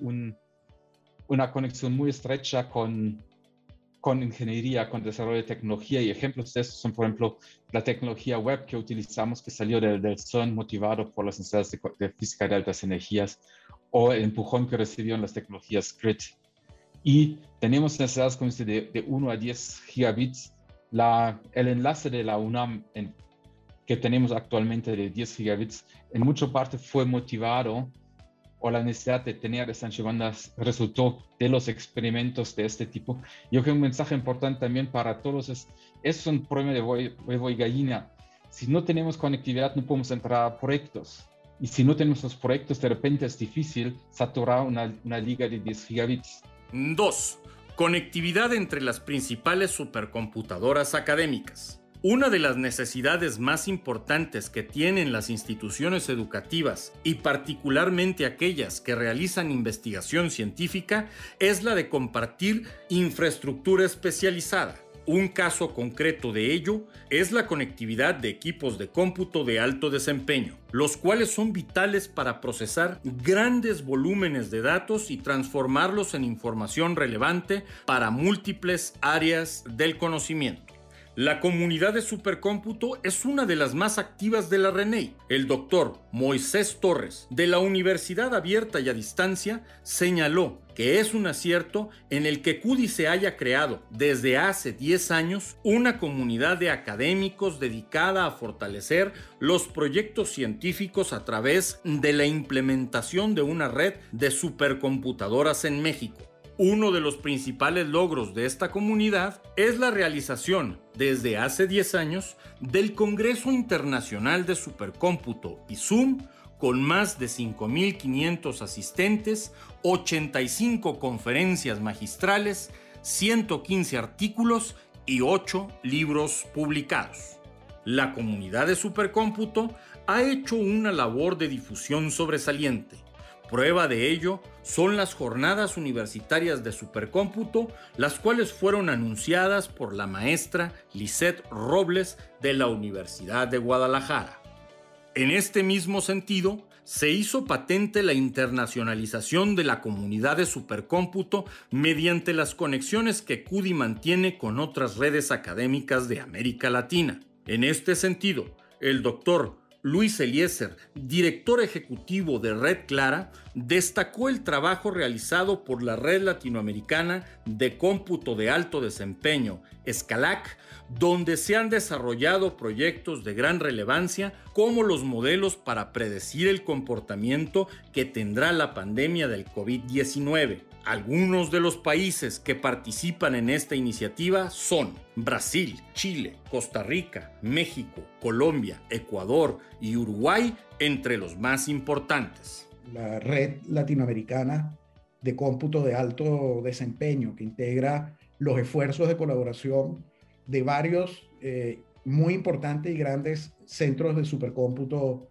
una conexión muy estrecha con ingeniería, con desarrollo de tecnología, y ejemplos de esto son, por ejemplo, la tecnología web que utilizamos, que salió del CERN motivado por las necesidades de física de altas energías, o el empujón que recibió en las tecnologías GRID. Y tenemos necesidades como de 1 a 10 gigabits. El enlace de la UNAM que tenemos actualmente de 10 gigabits, en mucha parte fue motivado o la necesidad de tener esa anchobanda resultó de los experimentos de este tipo. Yo creo que un mensaje importante también para todos es un problema de huevo y gallina. Si no tenemos conectividad, no podemos entrar a proyectos. Y si no tenemos los proyectos, de repente es difícil saturar una liga de 10 gigabits. 2. Conectividad entre las principales supercomputadoras académicas. Una de las necesidades más importantes que tienen las instituciones educativas y particularmente aquellas que realizan investigación científica es la de compartir infraestructura especializada. Un caso concreto de ello es la conectividad de equipos de cómputo de alto desempeño, los cuales son vitales para procesar grandes volúmenes de datos y transformarlos en información relevante para múltiples áreas del conocimiento. La comunidad de supercómputo es una de las más activas de la RENEI. El doctor Moisés Torres, de la Universidad Abierta y a Distancia, señaló que es un acierto en el que CUDI se haya creado desde hace 10 años una comunidad de académicos dedicada a fortalecer los proyectos científicos a través de la implementación de una red de supercomputadoras en México. Uno de los principales logros de esta comunidad es la realización, desde hace 10 años, del Congreso Internacional de Supercómputo ISUM, con más de 5.500 asistentes, 85 conferencias magistrales, 115 artículos y 8 libros publicados. La comunidad de supercómputo ha hecho una labor de difusión sobresaliente. Prueba de ello son las jornadas universitarias de supercómputo, las cuales fueron anunciadas por la maestra Lisette Robles de la Universidad de Guadalajara. En este mismo sentido, se hizo patente la internacionalización de la comunidad de supercómputo mediante las conexiones que CUDI mantiene con otras redes académicas de América Latina. En este sentido, el doctor Luis Eliezer, director ejecutivo de Red Clara, destacó el trabajo realizado por la Red Latinoamericana de Cómputo de Alto Desempeño, SCALAC, donde se han desarrollado proyectos de gran relevancia como los modelos para predecir el comportamiento que tendrá la pandemia del COVID-19. Algunos de los países que participan en esta iniciativa son Brasil, Chile, Costa Rica, México, Colombia, Ecuador y Uruguay, entre los más importantes. La Red Latinoamericana de Cómputo de Alto Desempeño, que integra los esfuerzos de colaboración de varios muy importantes y grandes centros de supercómputo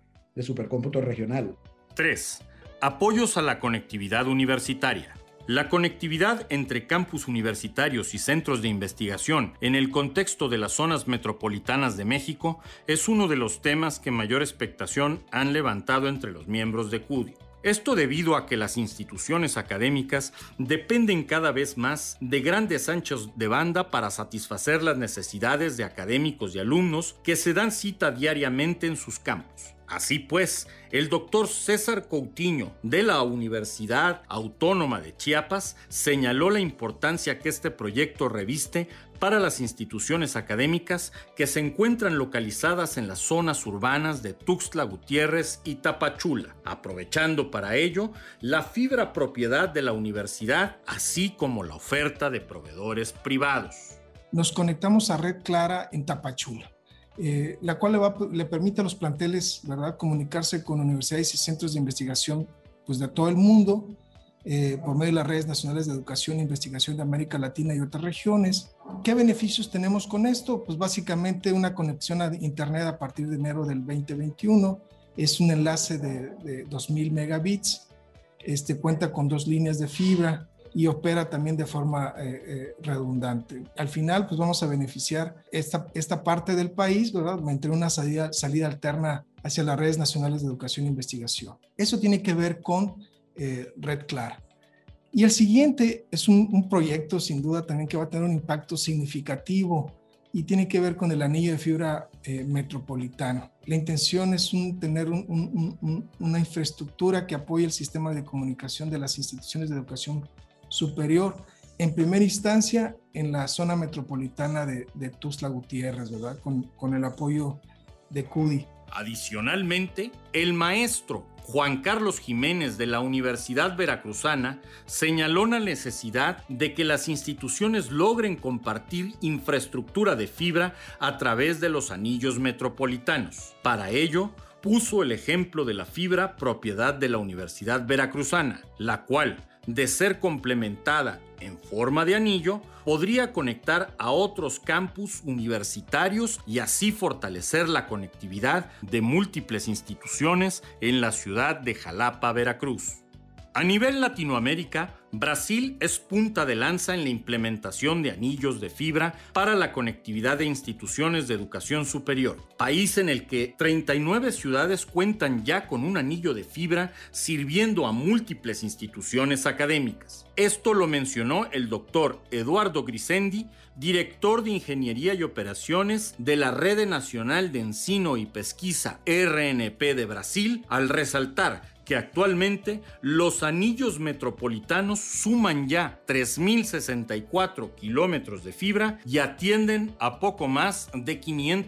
regional. 3. Apoyos a la conectividad universitaria. La conectividad entre campus universitarios y centros de investigación en el contexto de las zonas metropolitanas de México es uno de los temas que mayor expectación han levantado entre los miembros de CUDI. Esto debido a que las instituciones académicas dependen cada vez más de grandes anchos de banda para satisfacer las necesidades de académicos y alumnos que se dan cita diariamente en sus campus. Así pues, el doctor César Coutinho, de la Universidad Autónoma de Chiapas, señaló la importancia que este proyecto reviste para las instituciones académicas que se encuentran localizadas en las zonas urbanas de Tuxtla Gutiérrez y Tapachula, aprovechando para ello la fibra propiedad de la universidad, así como la oferta de proveedores privados. Nos conectamos a Red Clara en Tapachula. La cual le permite a los planteles, ¿verdad?, comunicarse con universidades y centros de investigación pues, de todo el mundo por medio de las redes nacionales de educación e investigación de América Latina y otras regiones. ¿Qué beneficios tenemos con esto? Pues básicamente una conexión a Internet a partir de enero del 2021. Es un enlace de 2000 megabits, cuenta con 2 líneas de fibra y opera también de forma redundante. Al final, pues vamos a beneficiar esta parte del país, ¿verdad?, entre una salida alterna hacia las redes nacionales de educación e investigación. Eso tiene que ver con Red Clara. Y el siguiente es un proyecto, sin duda, también que va a tener un impacto significativo y tiene que ver con el anillo de fibra metropolitano. La intención es tener una infraestructura que apoye el sistema de comunicación de las instituciones de educación superior, en primera instancia en la zona metropolitana de Tuxtla Gutiérrez, ¿verdad?, con el apoyo de CUDI. Adicionalmente, el maestro Juan Carlos Jiménez de la Universidad Veracruzana señaló la necesidad de que las instituciones logren compartir infraestructura de fibra a través de los anillos metropolitanos. Para ello, puso el ejemplo de la fibra propiedad de la Universidad Veracruzana, la cual, de ser complementada en forma de anillo, podría conectar a otros campus universitarios y así fortalecer la conectividad de múltiples instituciones en la ciudad de Jalapa, Veracruz. A nivel Latinoamérica, Brasil es punta de lanza en la implementación de anillos de fibra para la conectividad de instituciones de educación superior, país en el que 39 ciudades cuentan ya con un anillo de fibra sirviendo a múltiples instituciones académicas. Esto lo mencionó el doctor Eduardo Grisendi, director de Ingeniería y Operaciones de la Rede Nacional de Ensino y Pesquisa RNP de Brasil, al resaltar que actualmente los anillos metropolitanos suman ya 3.064 kilómetros de fibra y atienden a poco más de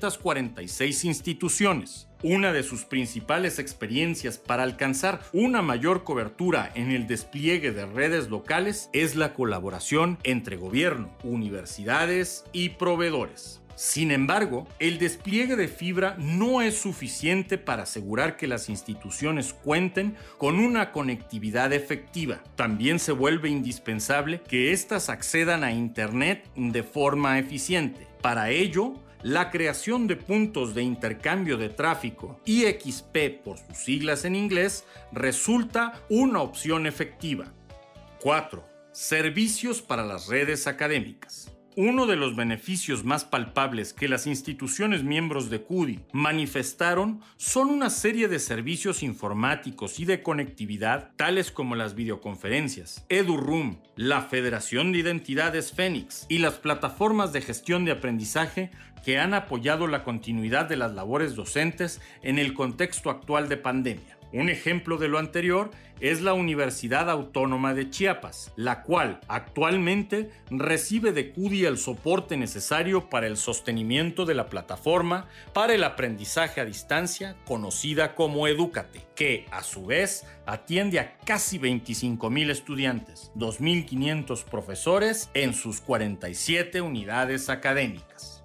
546 instituciones. Una de sus principales experiencias para alcanzar una mayor cobertura en el despliegue de redes locales es la colaboración entre gobierno, universidades y proveedores. Sin embargo, el despliegue de fibra no es suficiente para asegurar que las instituciones cuenten con una conectividad efectiva. También se vuelve indispensable que éstas accedan a Internet de forma eficiente. Para ello, la creación de puntos de intercambio de tráfico, IXP por sus siglas en inglés, resulta una opción efectiva. 4. Servicios para las redes académicas. Uno de los beneficios más palpables que las instituciones miembros de CUDI manifestaron son una serie de servicios informáticos y de conectividad, tales como las videoconferencias, EduRoom, la Federación de Identidades Fénix y las plataformas de gestión de aprendizaje que han apoyado la continuidad de las labores docentes en el contexto actual de pandemia. Un ejemplo de lo anterior es la Universidad Autónoma de Chiapas, la cual actualmente recibe de CUDI el soporte necesario para el sostenimiento de la plataforma para el aprendizaje a distancia conocida como Edúcate, que a su vez atiende a casi 25,000 estudiantes, 2,500 profesores en sus 47 unidades académicas.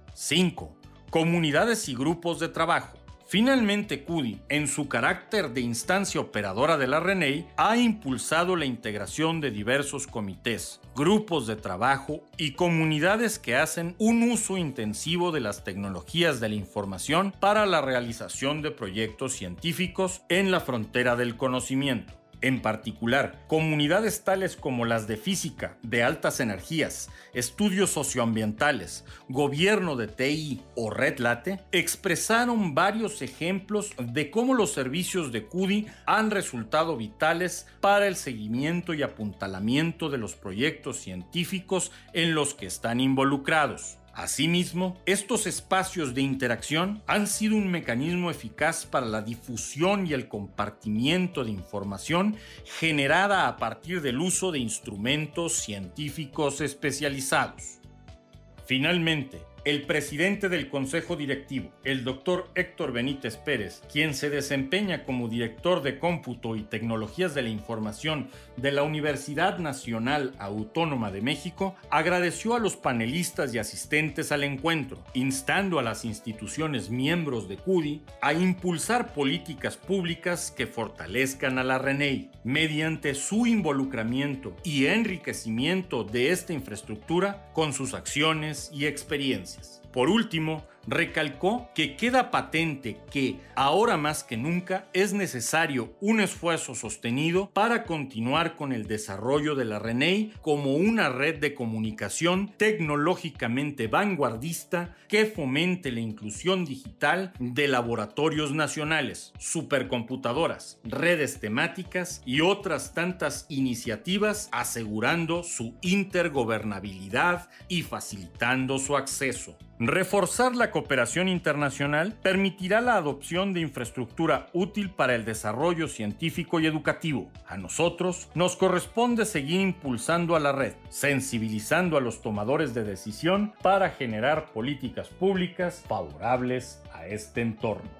5. Comunidades y grupos de trabajo. Finalmente, CUDI, en su carácter de instancia operadora de la RENEI, ha impulsado la integración de diversos comités, grupos de trabajo y comunidades que hacen un uso intensivo de las tecnologías de la información para la realización de proyectos científicos en la frontera del conocimiento. En particular, comunidades tales como las de física, de altas energías, estudios socioambientales, gobierno de TI o Red Late, expresaron varios ejemplos de cómo los servicios de CUDI han resultado vitales para el seguimiento y apuntalamiento de los proyectos científicos en los que están involucrados. Asimismo, estos espacios de interacción han sido un mecanismo eficaz para la difusión y el compartimiento de información generada a partir del uso de instrumentos científicos especializados. Finalmente, el presidente del Consejo Directivo, el doctor Héctor Benítez Pérez, quien se desempeña como director de Cómputo y Tecnologías de la Información de la Universidad Nacional Autónoma de México, agradeció a los panelistas y asistentes al encuentro, instando a las instituciones miembros de CUDI a impulsar políticas públicas que fortalezcan a la RENEI, mediante su involucramiento y enriquecimiento de esta infraestructura con sus acciones y experiencias. Por último, recalcó que queda patente que, ahora más que nunca, es necesario un esfuerzo sostenido para continuar con el desarrollo de la RENEI como una red de comunicación tecnológicamente vanguardista que fomente la inclusión digital de laboratorios nacionales, supercomputadoras, redes temáticas y otras tantas iniciativas, asegurando su intergobernabilidad y facilitando su acceso. Reforzar la cooperación internacional permitirá la adopción de infraestructura útil para el desarrollo científico y educativo. A nosotros nos corresponde seguir impulsando a la red, sensibilizando a los tomadores de decisión para generar políticas públicas favorables a este entorno.